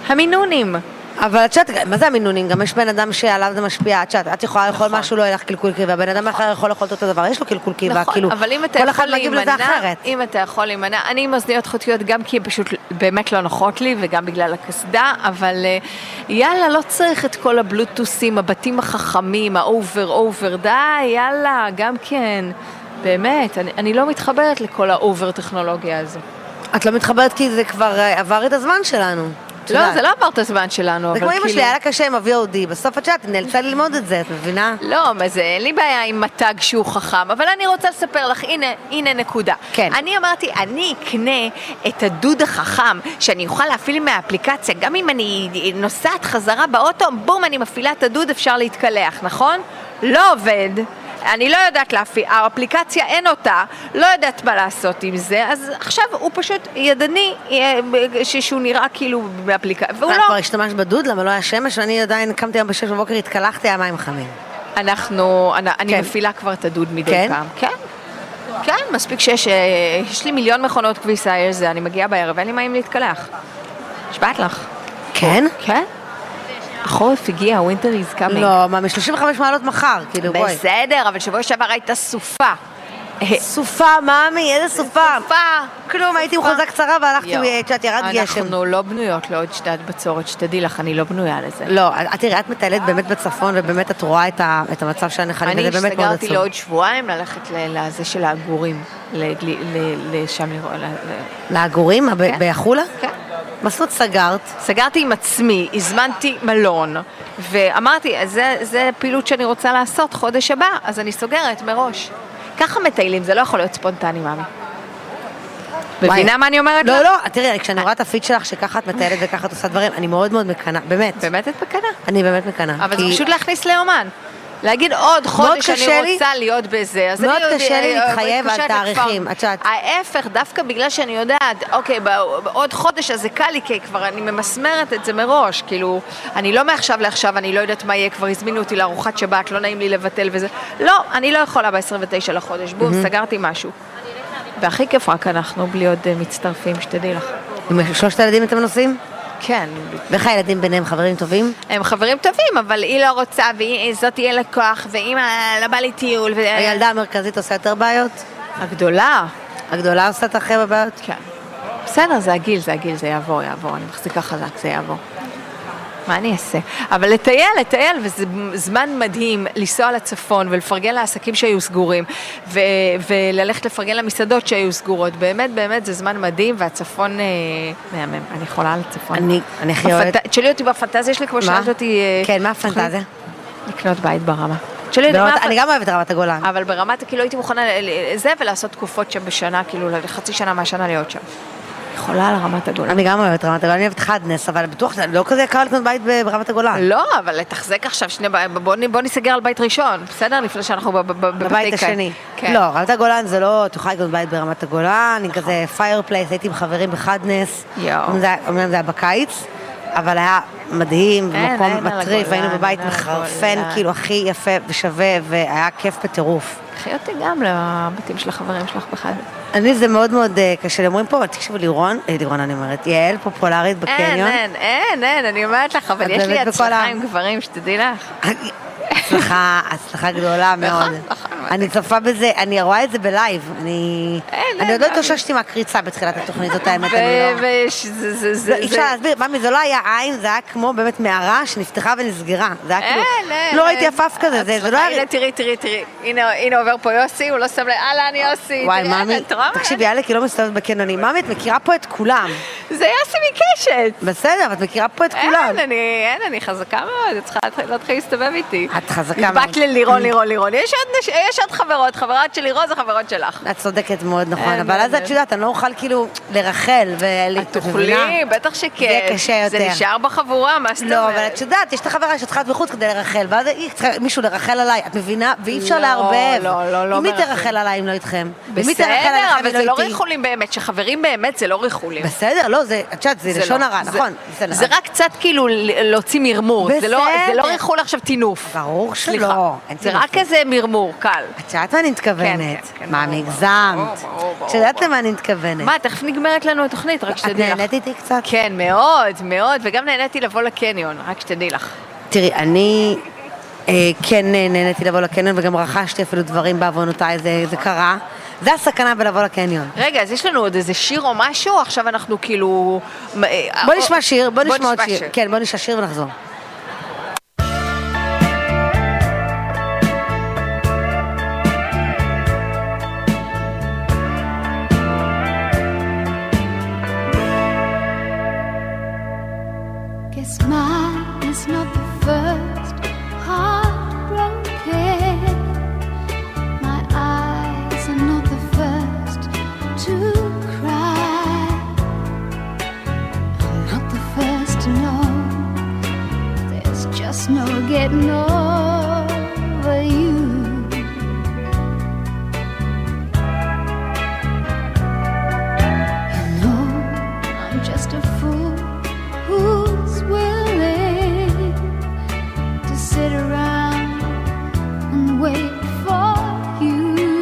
המינונים. אבל את יודעת, מה זה המינונים? גם יש בן אדם שעליו זה משפיע, את יכולה לאכול משהו, לא יהיה לך קלקול קיבה, בן אדם אחר יכול לאכול אותו דבר, יש לו קלקול קיבה, כאילו, אבל אם אתה כל יכול אחד מגיב לזה אחרת. אם אתה יכול להימנע, אני עם אוזניות חוטיות גם כי הן פשוט באמת לא נוחות לי, וגם בגלל הקסדה, אבל יאללה, לא צריך את כל הבלוטוסים, הבתים החכמים, האובר, די, יאללה, גם כן, באמת, אני לא מתחברת לכל האובר טכנולוגיה הזו. את לא מתחברת כי זה כבר עבר את הזמן שלנו. לא, זה לא עבר את הזמן שלנו, זה כמו אמא שלי, היה לה קשה עם ה-VOD, בסוף את נאלצה ללמוד את זה, את מבינה? לא, אין לי בעיה עם מתג שהוא חכם, אבל אני רוצה לספר לך, הנה נקודה. כן. אני אמרתי, אני אקנה את הדוד החכם, שאני אוכל להפעיל מהאפליקציה, גם אם אני נוסעת חזרה באוטו, בום, אני מפעילה את הדוד, אפשר להתקלח, נכון? לא עובד. אני לא יודעת להפעיל, האפליקציה אין אותה, לא יודעת מה לעשות עם זה, אז עכשיו הוא פשוט ידני, שהוא נראה כאילו באפליקציה, והוא לא... כבר השתמש בדוד, למה לא היה שמש, ואני עדיין קמתי היום ב6 בבוקר, התקלחתי, היה מים חמים. אני מפעילה כבר את הדוד מדי פעם. כן? כן, מספיק יש לי מיליון מכונות כביסה, אני מגיעה בערב, אין לי מים להתקלח. נשבעת לך. כן? כן. החורף הגיע, winter is coming. לא, מה, מ-35 מעלות מחר, כאילו, בואי. בסדר, אבל שבוע שעבר הייתה סופה. סופה, מאמי, איזה סופה? סופה. כלום, הייתי עם חוזה קצרה והלכתי, את ירד גשם. אנחנו לא בנויות לעוד שעת בצורת, שתדעי לך, אני לא בנויה לזה. לא, את תראי, את מטיילת באמת בצפון, ובאמת את רואה את המצב של הנחלים, וזה באמת מאוד עצוב. אני הסתגרתי לעוד שבועיים ללכת לזה של העגורים, לשם לראות. לעגורים? ביחולה? כן. מסות סגרת? סגרתי עם עצמי, הזמנתי מלון, ואמרתי, זה פעילות שאני רוצה לעשות חודש הבא, אז אני סוגרת מראש. ככה מטיילים, זה לא יכול להיות ספונטני, מאמי. מבינה מה אני אומרת? לא, לא, תראי, כשאני רואה את הפיד שלך שככה את מטיילת וככה את עושה דברים, אני מאוד מאוד מקנה, באמת. באמת את מקנה? אני באמת מקנה. אבל זה פשוט להכניס לאומן. להגיד עוד חודש אני רוצה להיות בזה, אז מאוד קשה לי להתחייב על תאריכים. ההפך, דווקא בגלל שאני יודעת, אוקיי, בעוד חודש אז זה קל לי, כי כבר אני ממסמרת את זה מראש, כאילו, אני לא מעכשיו לעכשיו, אני לא יודעת מה יהיה, כבר הזמינו אותי לארוחת שבת, לא נעים לי לבטל וזה. לא, אני לא יכולה ב-29 לחודש, בום, סגרתי משהו. והכי כיף רק אנחנו, בלי עוד מצטרפים, שתדעי לך. עם 3 ילדים אתם נוסעים? כן. ואיך הילדים ביניהם חברים טובים? הם חברים טובים, אבל היא לא רוצה, וזאת תהיה לקוח, ואמא לא בא לי טיול. הילדה המרכזית עושה יותר בעיות? הגדולה. הגדולה עושה את הכי בבעיות? כן. בסדר, זה הגיל, זה יעבור, אני מחזיקה חזק, זה יעבור. מה אני אעשה? אבל לטייל, וזה זמן מדהים לנסוע לצפון ולפרגן לעסקים שהיו סגורים, וללכת לפרגן למסעדות שהיו סגורות. באמת, זה זמן מדהים, והצפון מהמם. אני יכולה על הצפון. אני הכי אוהבת. תשאלי אותי בפנטזיה שלי, כמו שאלת אותי... כן, מה הפנטזיה? לקנות בית ברמה. אני גם אוהבת רמת הגולן. אבל ברמת, כאילו הייתי מוכנה לזה ולעשות תקופות שם בשנה, כאילו לחצי שנה מהשנה להיות שם. יכולה על רמת הגולן. אני גם אוהבת רמת הגולן, אני אוהבת חדנס, אבל בטוח זה לא כזה יקר לקנות בית ברמת הגולן. לא, אבל לתחזק עכשיו בוא נסגר על בית ראשון, בסדר? לפני שאנחנו בבית השני. לא, רמת הגולן זה לא, תוכל לקנות בית ברמת הגולן, אני כזה פיירפלייס, הייתי עם חברים בחדנס, אומנם זה היה בקיץ, אבל היה מדהים, במקום מטריף, היינו בבית מחרפן, כאילו הכי יפה ושווה, והיה כיף בטירוף. קחי אותי גם לבתים של החברים שלך בחד. אני זה מאוד מאוד קשה, אומרים פה, תקשיבו לירון אני אומרת, יעל פופולרית בקניון. אין, אני אומרת לך, אבל יש לי הצלחה עם גברים, שתדעי לך. הצלחה גדולה מאוד. אני צופה בזה, אני רואה את זה בלייב. אני עוד לא התאוששתי מהקריצה בתחילת התוכנית, זאת האמת, אני לא... אי אפשר להסביר, ממי, זה לא היה עין, זה היה כמו באמת מערה שנפתחה ונסגרה. זה היה כאילו, לא ראיתי עפף כזה, זה לא היה... הנה, תראי, הנה עובר פה יוסי, הוא לא שם לב, אני יוסי. וואי, ממי, תקשיבי, יאללה, כי לא מסתובבת בקניונים. ממי, את מכירה פה את כולם. זה יוסי מקשת. בסדר, את מכירה פה את כולם. אין, אני חזקה מאוד, את צריכה להתחיל להסתובב איתי. את חזקה מאוד. נדבק ללירון. יש עוד חברות של לירון זה חברות שלך. את צודקת מאוד, נכון, אבל אז את יודעת, אני לא אוכל כאילו לרחל את תוכלי, בטח שכן. זה קשה יותר. זה נשאר בחבורה, מה זאת אומרת? לא, אבל את יודעת, יש את החברה שאת צריכה בחוץ כדי לרחל, ואז צריכה מישהו לרחל עליי, את מבינה? ואי אפשר לערבב. לא. מי תרחל עליי אם לא איתכם? בסדר, אבל זה לא ריחולים באמת, שחברים באמת זה לא ריחולים. בסדר, לא, את יודעת, זה לשון הרע, נכון. זה רק קצת כאילו להוציא מרמור, זה לא ריחול עכשיו טינוף. ברור שלא. זה רק איזה מרמור, קל. את יודעת מה אני מתכוונת? מה, הגזמת? את יודעת למה אני מתכוונת? מה, תכף נגמרת לנו התוכנית, רק שתדעי לך. את נהנית איתי קצת? כן, מאוד, מאוד, וגם נהניתי לבוא לקניון, רק שתדעי לך. תראי, אני כן נהניתי לבוא לקניון, וגם רכשתי אפילו דברים בעוונותיי, זה קרה. זה הסכנה בלבוא לקניון. רגע, אז יש לנו עוד איזה שיר או משהו? עכשיו אנחנו כאילו... בוא נשמע שיר, בוא נשמע עוד שיר. כן, בוא נשמע שיר ונחזור. Guess mine is not the first heartbroken. My eyes are not the first to cry. I'm not the first to know. There's just no getting over you. You know I'm just a fool who's willing to sit around and wait for you.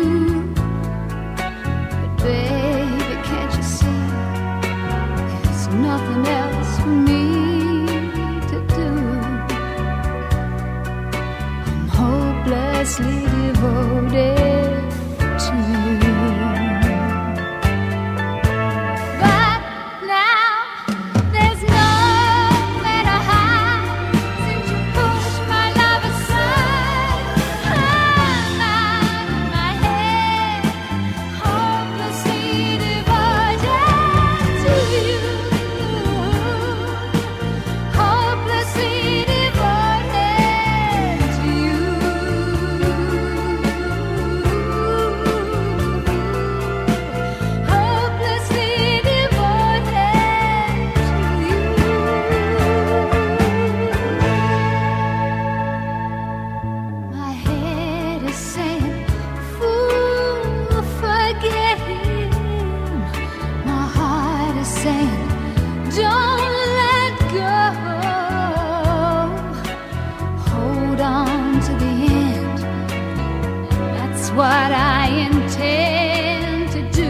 But baby, can't you see there's nothing else for me to do? I'm hopelessly devoted to you. But now there's nowhere to hide since you pushed my love aside. I'm out of my head, hopelessly devoted to you. Hopelessly devoted to you. Hopelessly devoted to you. My head is saying, fool, forget him. My heart is saying, don't let go. Hold on to the end. That's what I intend to do.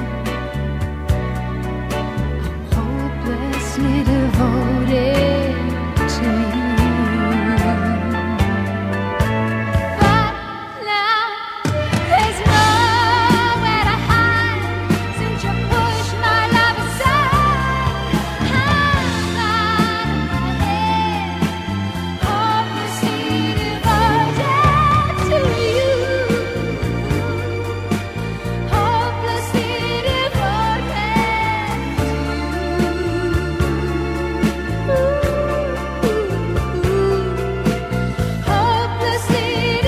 I'm hopelessly devoted to you. But now there's nowhere to hide since you pushed my love aside. I'm out of my head, hopelessly devoted to you. Hopelessly devoted to you. Hopelessly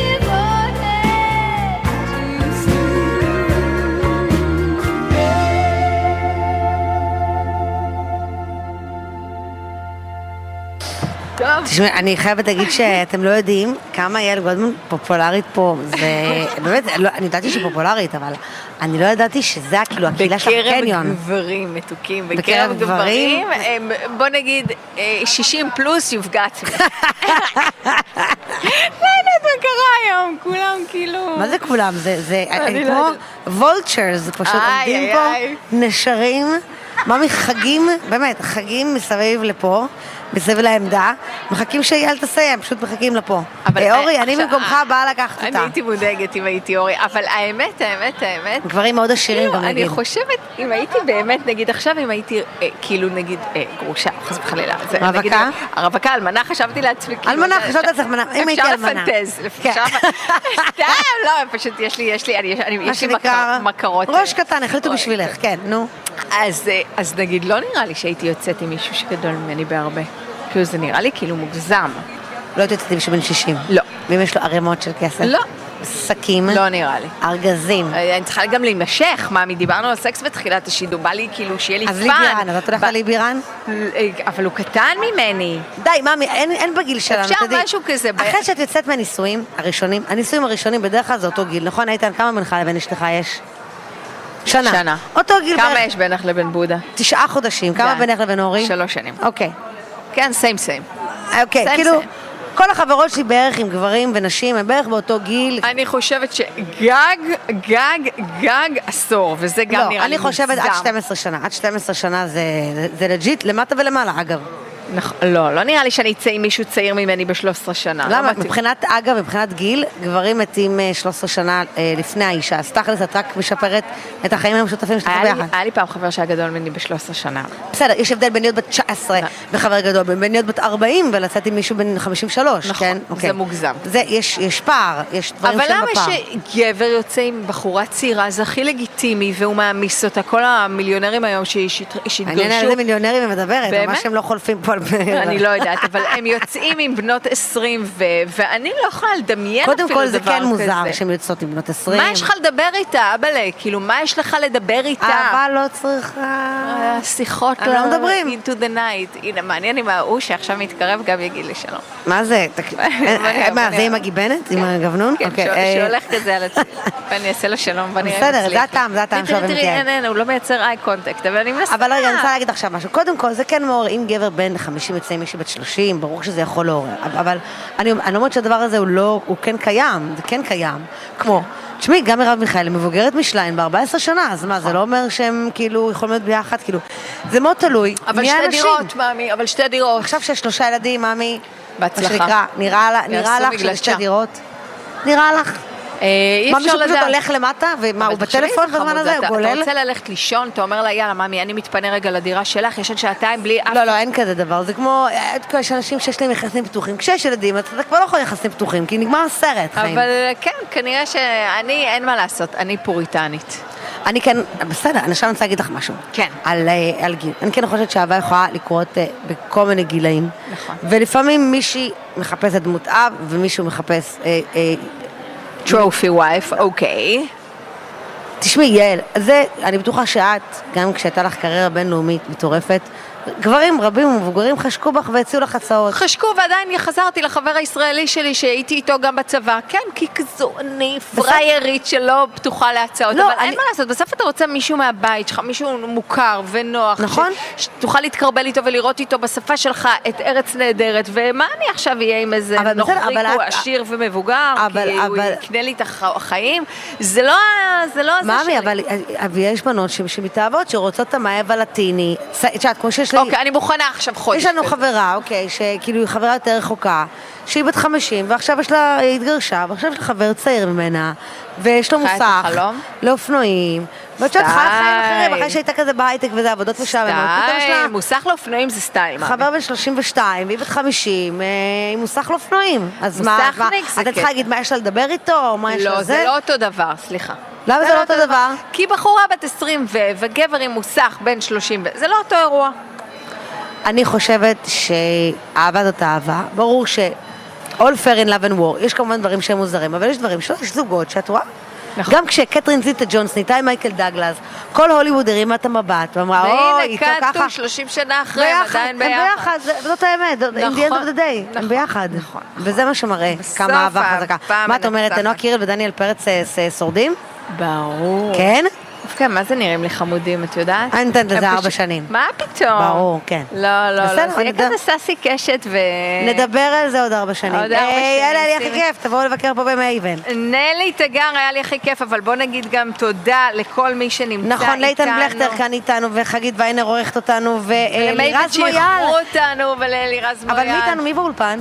טוב. תשמעי, אני חייבת להגיד שאתם לא יודעים כמה יעל גולדמן פופולרית פה. זה באמת, אני ידעתי שהיא פופולרית, אבל אני לא ידעתי שזה כאילו הקהילה של הקניון. בקרב גברים מתוקים, בקרב בקרב גברים? גברים, בוא נגיד 60 פלוס יופגעת. לא יודעת מה קרה היום, כולם כאילו... מה זה כולם? זה אני לא כמו יודעת. וולצ'רס, פשוט עומדים פה נשרים, מה מחגים, באמת, חגים מסביב לפה, מסביב לעמדה, מחכים שאייל תסיים, פשוט מחכים לפה. אורי, אני במקומך באה לקחת אותה. אני הייתי מודאגת אם הייתי אורי, אבל האמת, גברים מאוד עשירים גם נגיד. אני חושבת, אם הייתי באמת, נגיד עכשיו, אם הייתי, כאילו נגיד, גרושה, חס וחלילה. רווקה? הרווקה, אלמנה, חשבתי לעצמי. אלמנה, חשבתי לעצמך, אם הייתי אלמנה. אפשר לפנטז. סתם, לא, פשוט יש לי מכרות. ראש קטן, החליטו בשבילך, כן, נו. אז נגיד, לא נראה לי שהייתי יוצאת עם מישהו שגדול ממני בהרבה. כאילו זה נראה לי כאילו מוגזם. לא הייתי יוצאת עם מישהו בן 60? לא. ואם יש לו ערימות של כסף? לא. שקים? לא נראה לי. ארגזים? אני צריכה גם להימשך, מאמי, דיברנו על סקס בתחילת השידור, בא לי כאילו שיהיה לי פאן. אז ליבירן, אז את הולכת לליבירן? אבל הוא קטן ממני. די, מאמי, אין בגיל שלנו, אפשר תדעי. משהו כזה. אחרי שאת יוצאת מהנישואים הראשונים, הנישואים הראשונים בדרך כלל זה אותו גיל, נכון? איתן, כמה בינך לבין אשתך יש? שנה. אותו גיל כמה יש בינך לבין בודה? 9 חודשים. כמה בינך לבין אורי? 3 שנים. אוקיי. כן, סיים. אוקיי, כאילו, כל החברות שלי בערך עם גברים ונשים, הם בערך באותו גיל. אני חושבת גג עשור, וזה גם נראה לי מוגזם. לא, אני חושבת עד 12 שנה. עד 12 שנה זה לג'יט, למטה ולמעלה, אגב. לא נראה לי שאני אצא עם מישהו צעיר ממני ב-13 שנה. למה? מבחינת גיל, גברים מתים 13 שנה לפני האישה, אז תכלס את רק משפרת את החיים המשותפים שלך ביחד. היה לי פעם חבר שהיה גדול ממני ב-13 שנה. בסדר, יש הבדל בין להיות בת 19 וחבר גדול, בין להיות בת 40 ולצאת עם מישהו בן 53, כן? זה מוגזם. יש פער, יש דברים שהם בפער. אבל למה שגבר יוצא עם בחורה צעירה, זה הכי לגיטימי, והוא מאמיס אותה, כל המיליונרים היום שהתגרשו. העניין על איזה מיליונרים היא מדברת, ממש שהם לא חולפים פה על אני לא יודעת, אבל הם יוצאים עם בנות 20, ואני לא יכולה לדמיין אפילו דבר כזה. קודם כל זה כן מוזר שהם יוצאות עם בנות 20. מה יש לך לדבר איתה, אבאלה? כאילו, מה יש לך לדבר איתה? אהבה לא צריכה... שיחות לא מדברים. into the night. הנה, מעניין אם ההוא שעכשיו מתקרב גם יגיד לי שלום. מה זה? מה, זה עם הגיבנת? עם הגבנון? כן, שהולך כזה על הציר. ואני אעשה לו שלום, ואני בסדר, זה הטעם שאוהבים תראי, הוא לא מייצר איי קונטקט, אבל אני מנסה. אבל רגע, אני רוצה להגיד עכשיו משהו. קודם כל, זה כן מעורר, אם גבר בן 50 יוצא עם מישהו בת 30, ברור שזה יכול לעורר. אבל אני אומרת שהדבר הזה הוא כן קיים, זה כן קיים. כמו, תשמעי, גם מרב מיכאלי מבוגרת משליין ב-14 שנה, אז מה, זה לא אומר שהם כאילו יכולים להיות ביחד, כאילו, זה מאוד תלוי. אבל שתי דירות, מאמי, אבל שתי דירות. עכשיו שיש 3 ילדים, מאמי, בהצלחה. נראה לך שיש 2 דירות? נראה לך? מה מישהו פשוט הולך למטה, ומה, הוא בטלפון בזמן הזה, הוא גולל? אתה רוצה ללכת לישון, אתה אומר לה, יאללה, ממי, אני מתפנה רגע לדירה שלך, ישן שעתיים בלי אף... לא, אין כזה דבר, זה כמו, יש אנשים שיש להם יחסים פתוחים, כשיש ילדים, אתה כבר לא יכול יחסים פתוחים, כי נגמר הסרט, חיים. אבל כן, כנראה שאני, אין מה לעשות, אני פוריטנית. אני כן, בסדר, אני עכשיו רוצה להגיד לך משהו. כן. על גיל. אני כן חושבת שאהבה יכולה לקרות בכל מיני גילאים. נכון. ולפעמים מישהי מחפשת דמות אב, ומישהו מחפש... טרופי וייף, אוקיי. תשמעי, יעל, אני בטוחה שאת, גם כשהייתה לך קריירה בינלאומית מטורפת, גברים רבים ומבוגרים חשקו בך והציעו לך הצעות. חשקו, ועדיין חזרתי לחבר הישראלי שלי שהייתי איתו גם בצבא. כן, כי כזו אני פריירית שלא פתוחה להצעות. אבל אין מה לעשות, בסוף אתה רוצה מישהו מהבית שלך, מישהו מוכר ונוח. נכון. שתוכל להתקרבל איתו ולראות איתו בשפה שלך את ארץ נהדרת. ומה אני עכשיו אהיה עם איזה נוכריק, הוא עשיר ומבוגר, כי הוא יקנה לי את החיים? זה לא זה שלי. מאמי, אבל יש בנות שמתאהבות, שרוצות את המאהב הלטיני. כמו שיש אוקיי, אני מוכנה עכשיו חודש. יש לנו חברה, אוקיי, שכאילו היא חברה יותר רחוקה, שהיא בת 50, ועכשיו יש לה, היא התגרשה, ועכשיו יש לה חבר צעיר ממנה, ויש לו מוסך, לאופנועים, ואת שאת חיה חיים אחרים, אחרי שהייתה כזה בהייטק וזה עבודות משעממות. סטייל, מוסך לאופנועים זה סטייל. חבר בן 32, והיא בת 50, עם מוסך לאופנועים. אז מה, אתה צריכה להגיד מה יש לה לדבר איתו, מה יש לה זה? לא, זה לא אותו דבר, סליחה. למה זה לא אותו דבר? כי בחורה בת 20 וגבר עם מוסך בן 30, זה לא אותו אירוע. אני חושבת שאהבה זאת אהבה, ברור ש... all fair in love and war, יש כמובן דברים שהם מוזרים, אבל יש דברים שיש זוגות שאת רואה. נכון. גם כשקטרין זיטה ג'ונס ניתה עם מייקל דאגלס, כל הוליווד הרימה את המבט, ואמרה, אוי, איתו ככה. והנה, קטו 30 שנה אחרי, הם עדיין ביחד. הם ביחד, זאת האמת, in the end of the day, הם ביחד. וזה מה שמראה כמה אהבה חזקה. מה את אומרת, נועה קירל ודניאל פרץ שורדים? ברור. כן? דווקא, מה זה נראים לי חמודים, את יודעת? אני נתנת לזה 4 שנים. מה פתאום? ברור, כן. לא, זה יהיה כזה ססי קשת ו... נדבר על זה עוד 4 שנים. עוד 4 שנים. היה לי הכי כיף, תבואו לבקר פה במייבן. נלי תגר, היה לי הכי כיף, אבל בוא נגיד גם תודה לכל מי שנמצא איתנו. נכון, ליתן בלכטר כאן איתנו, וחגית ויינר עורכת אותנו, ולירז מויאל. שחררו אותנו, וללירז מויאל. אבל מי איתנו, מי באולפן?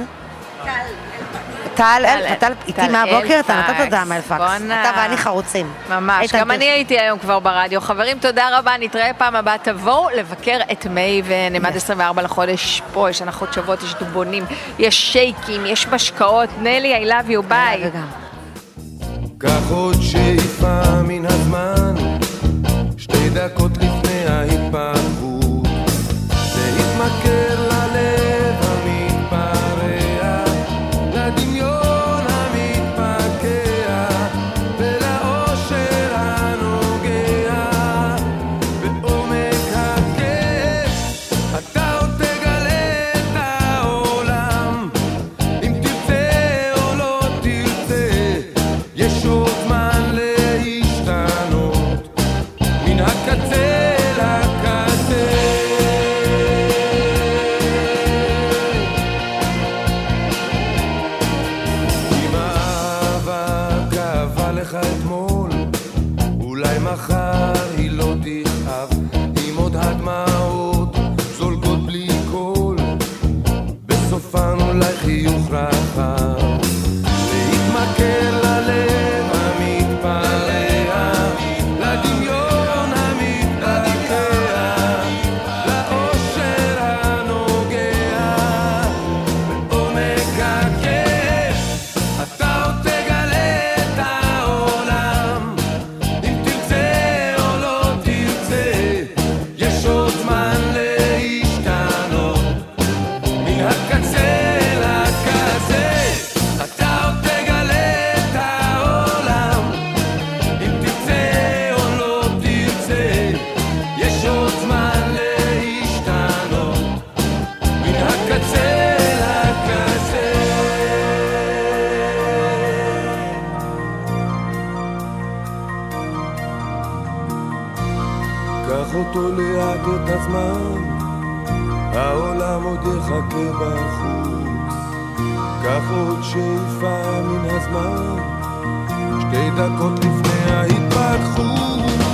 טל, איתי מהבוקר, אתה נתת תודה מאלפקס. אתה ואני חרוצים. ממש, גם אני הייתי היום כבר ברדיו. חברים, תודה רבה, נתראה פעם הבאה. תבואו לבקר את מייבן, עד 24 לחודש. פה יש הנחות שוות, יש דובונים, יש שייקים, יש משקאות. נלי, I love you, ביי. קח עוד שאיפה מן הזמן, 2 דקות לפני ההתפרקות, להתמכר ללב המתפרע, לדמיון המתפקע, ולאושר הנוגע, בעומק הכאב, אתה עוד תגלה את העולם, אם תרצה או לא תרצה, יש עוד זמן להשתנות, מן הקצה לקצה. את הזמן, העולם עוד יחכה בחוץ. קח עוד שאיפה מן הזמן, 2 דקות לפני ההתפתחות.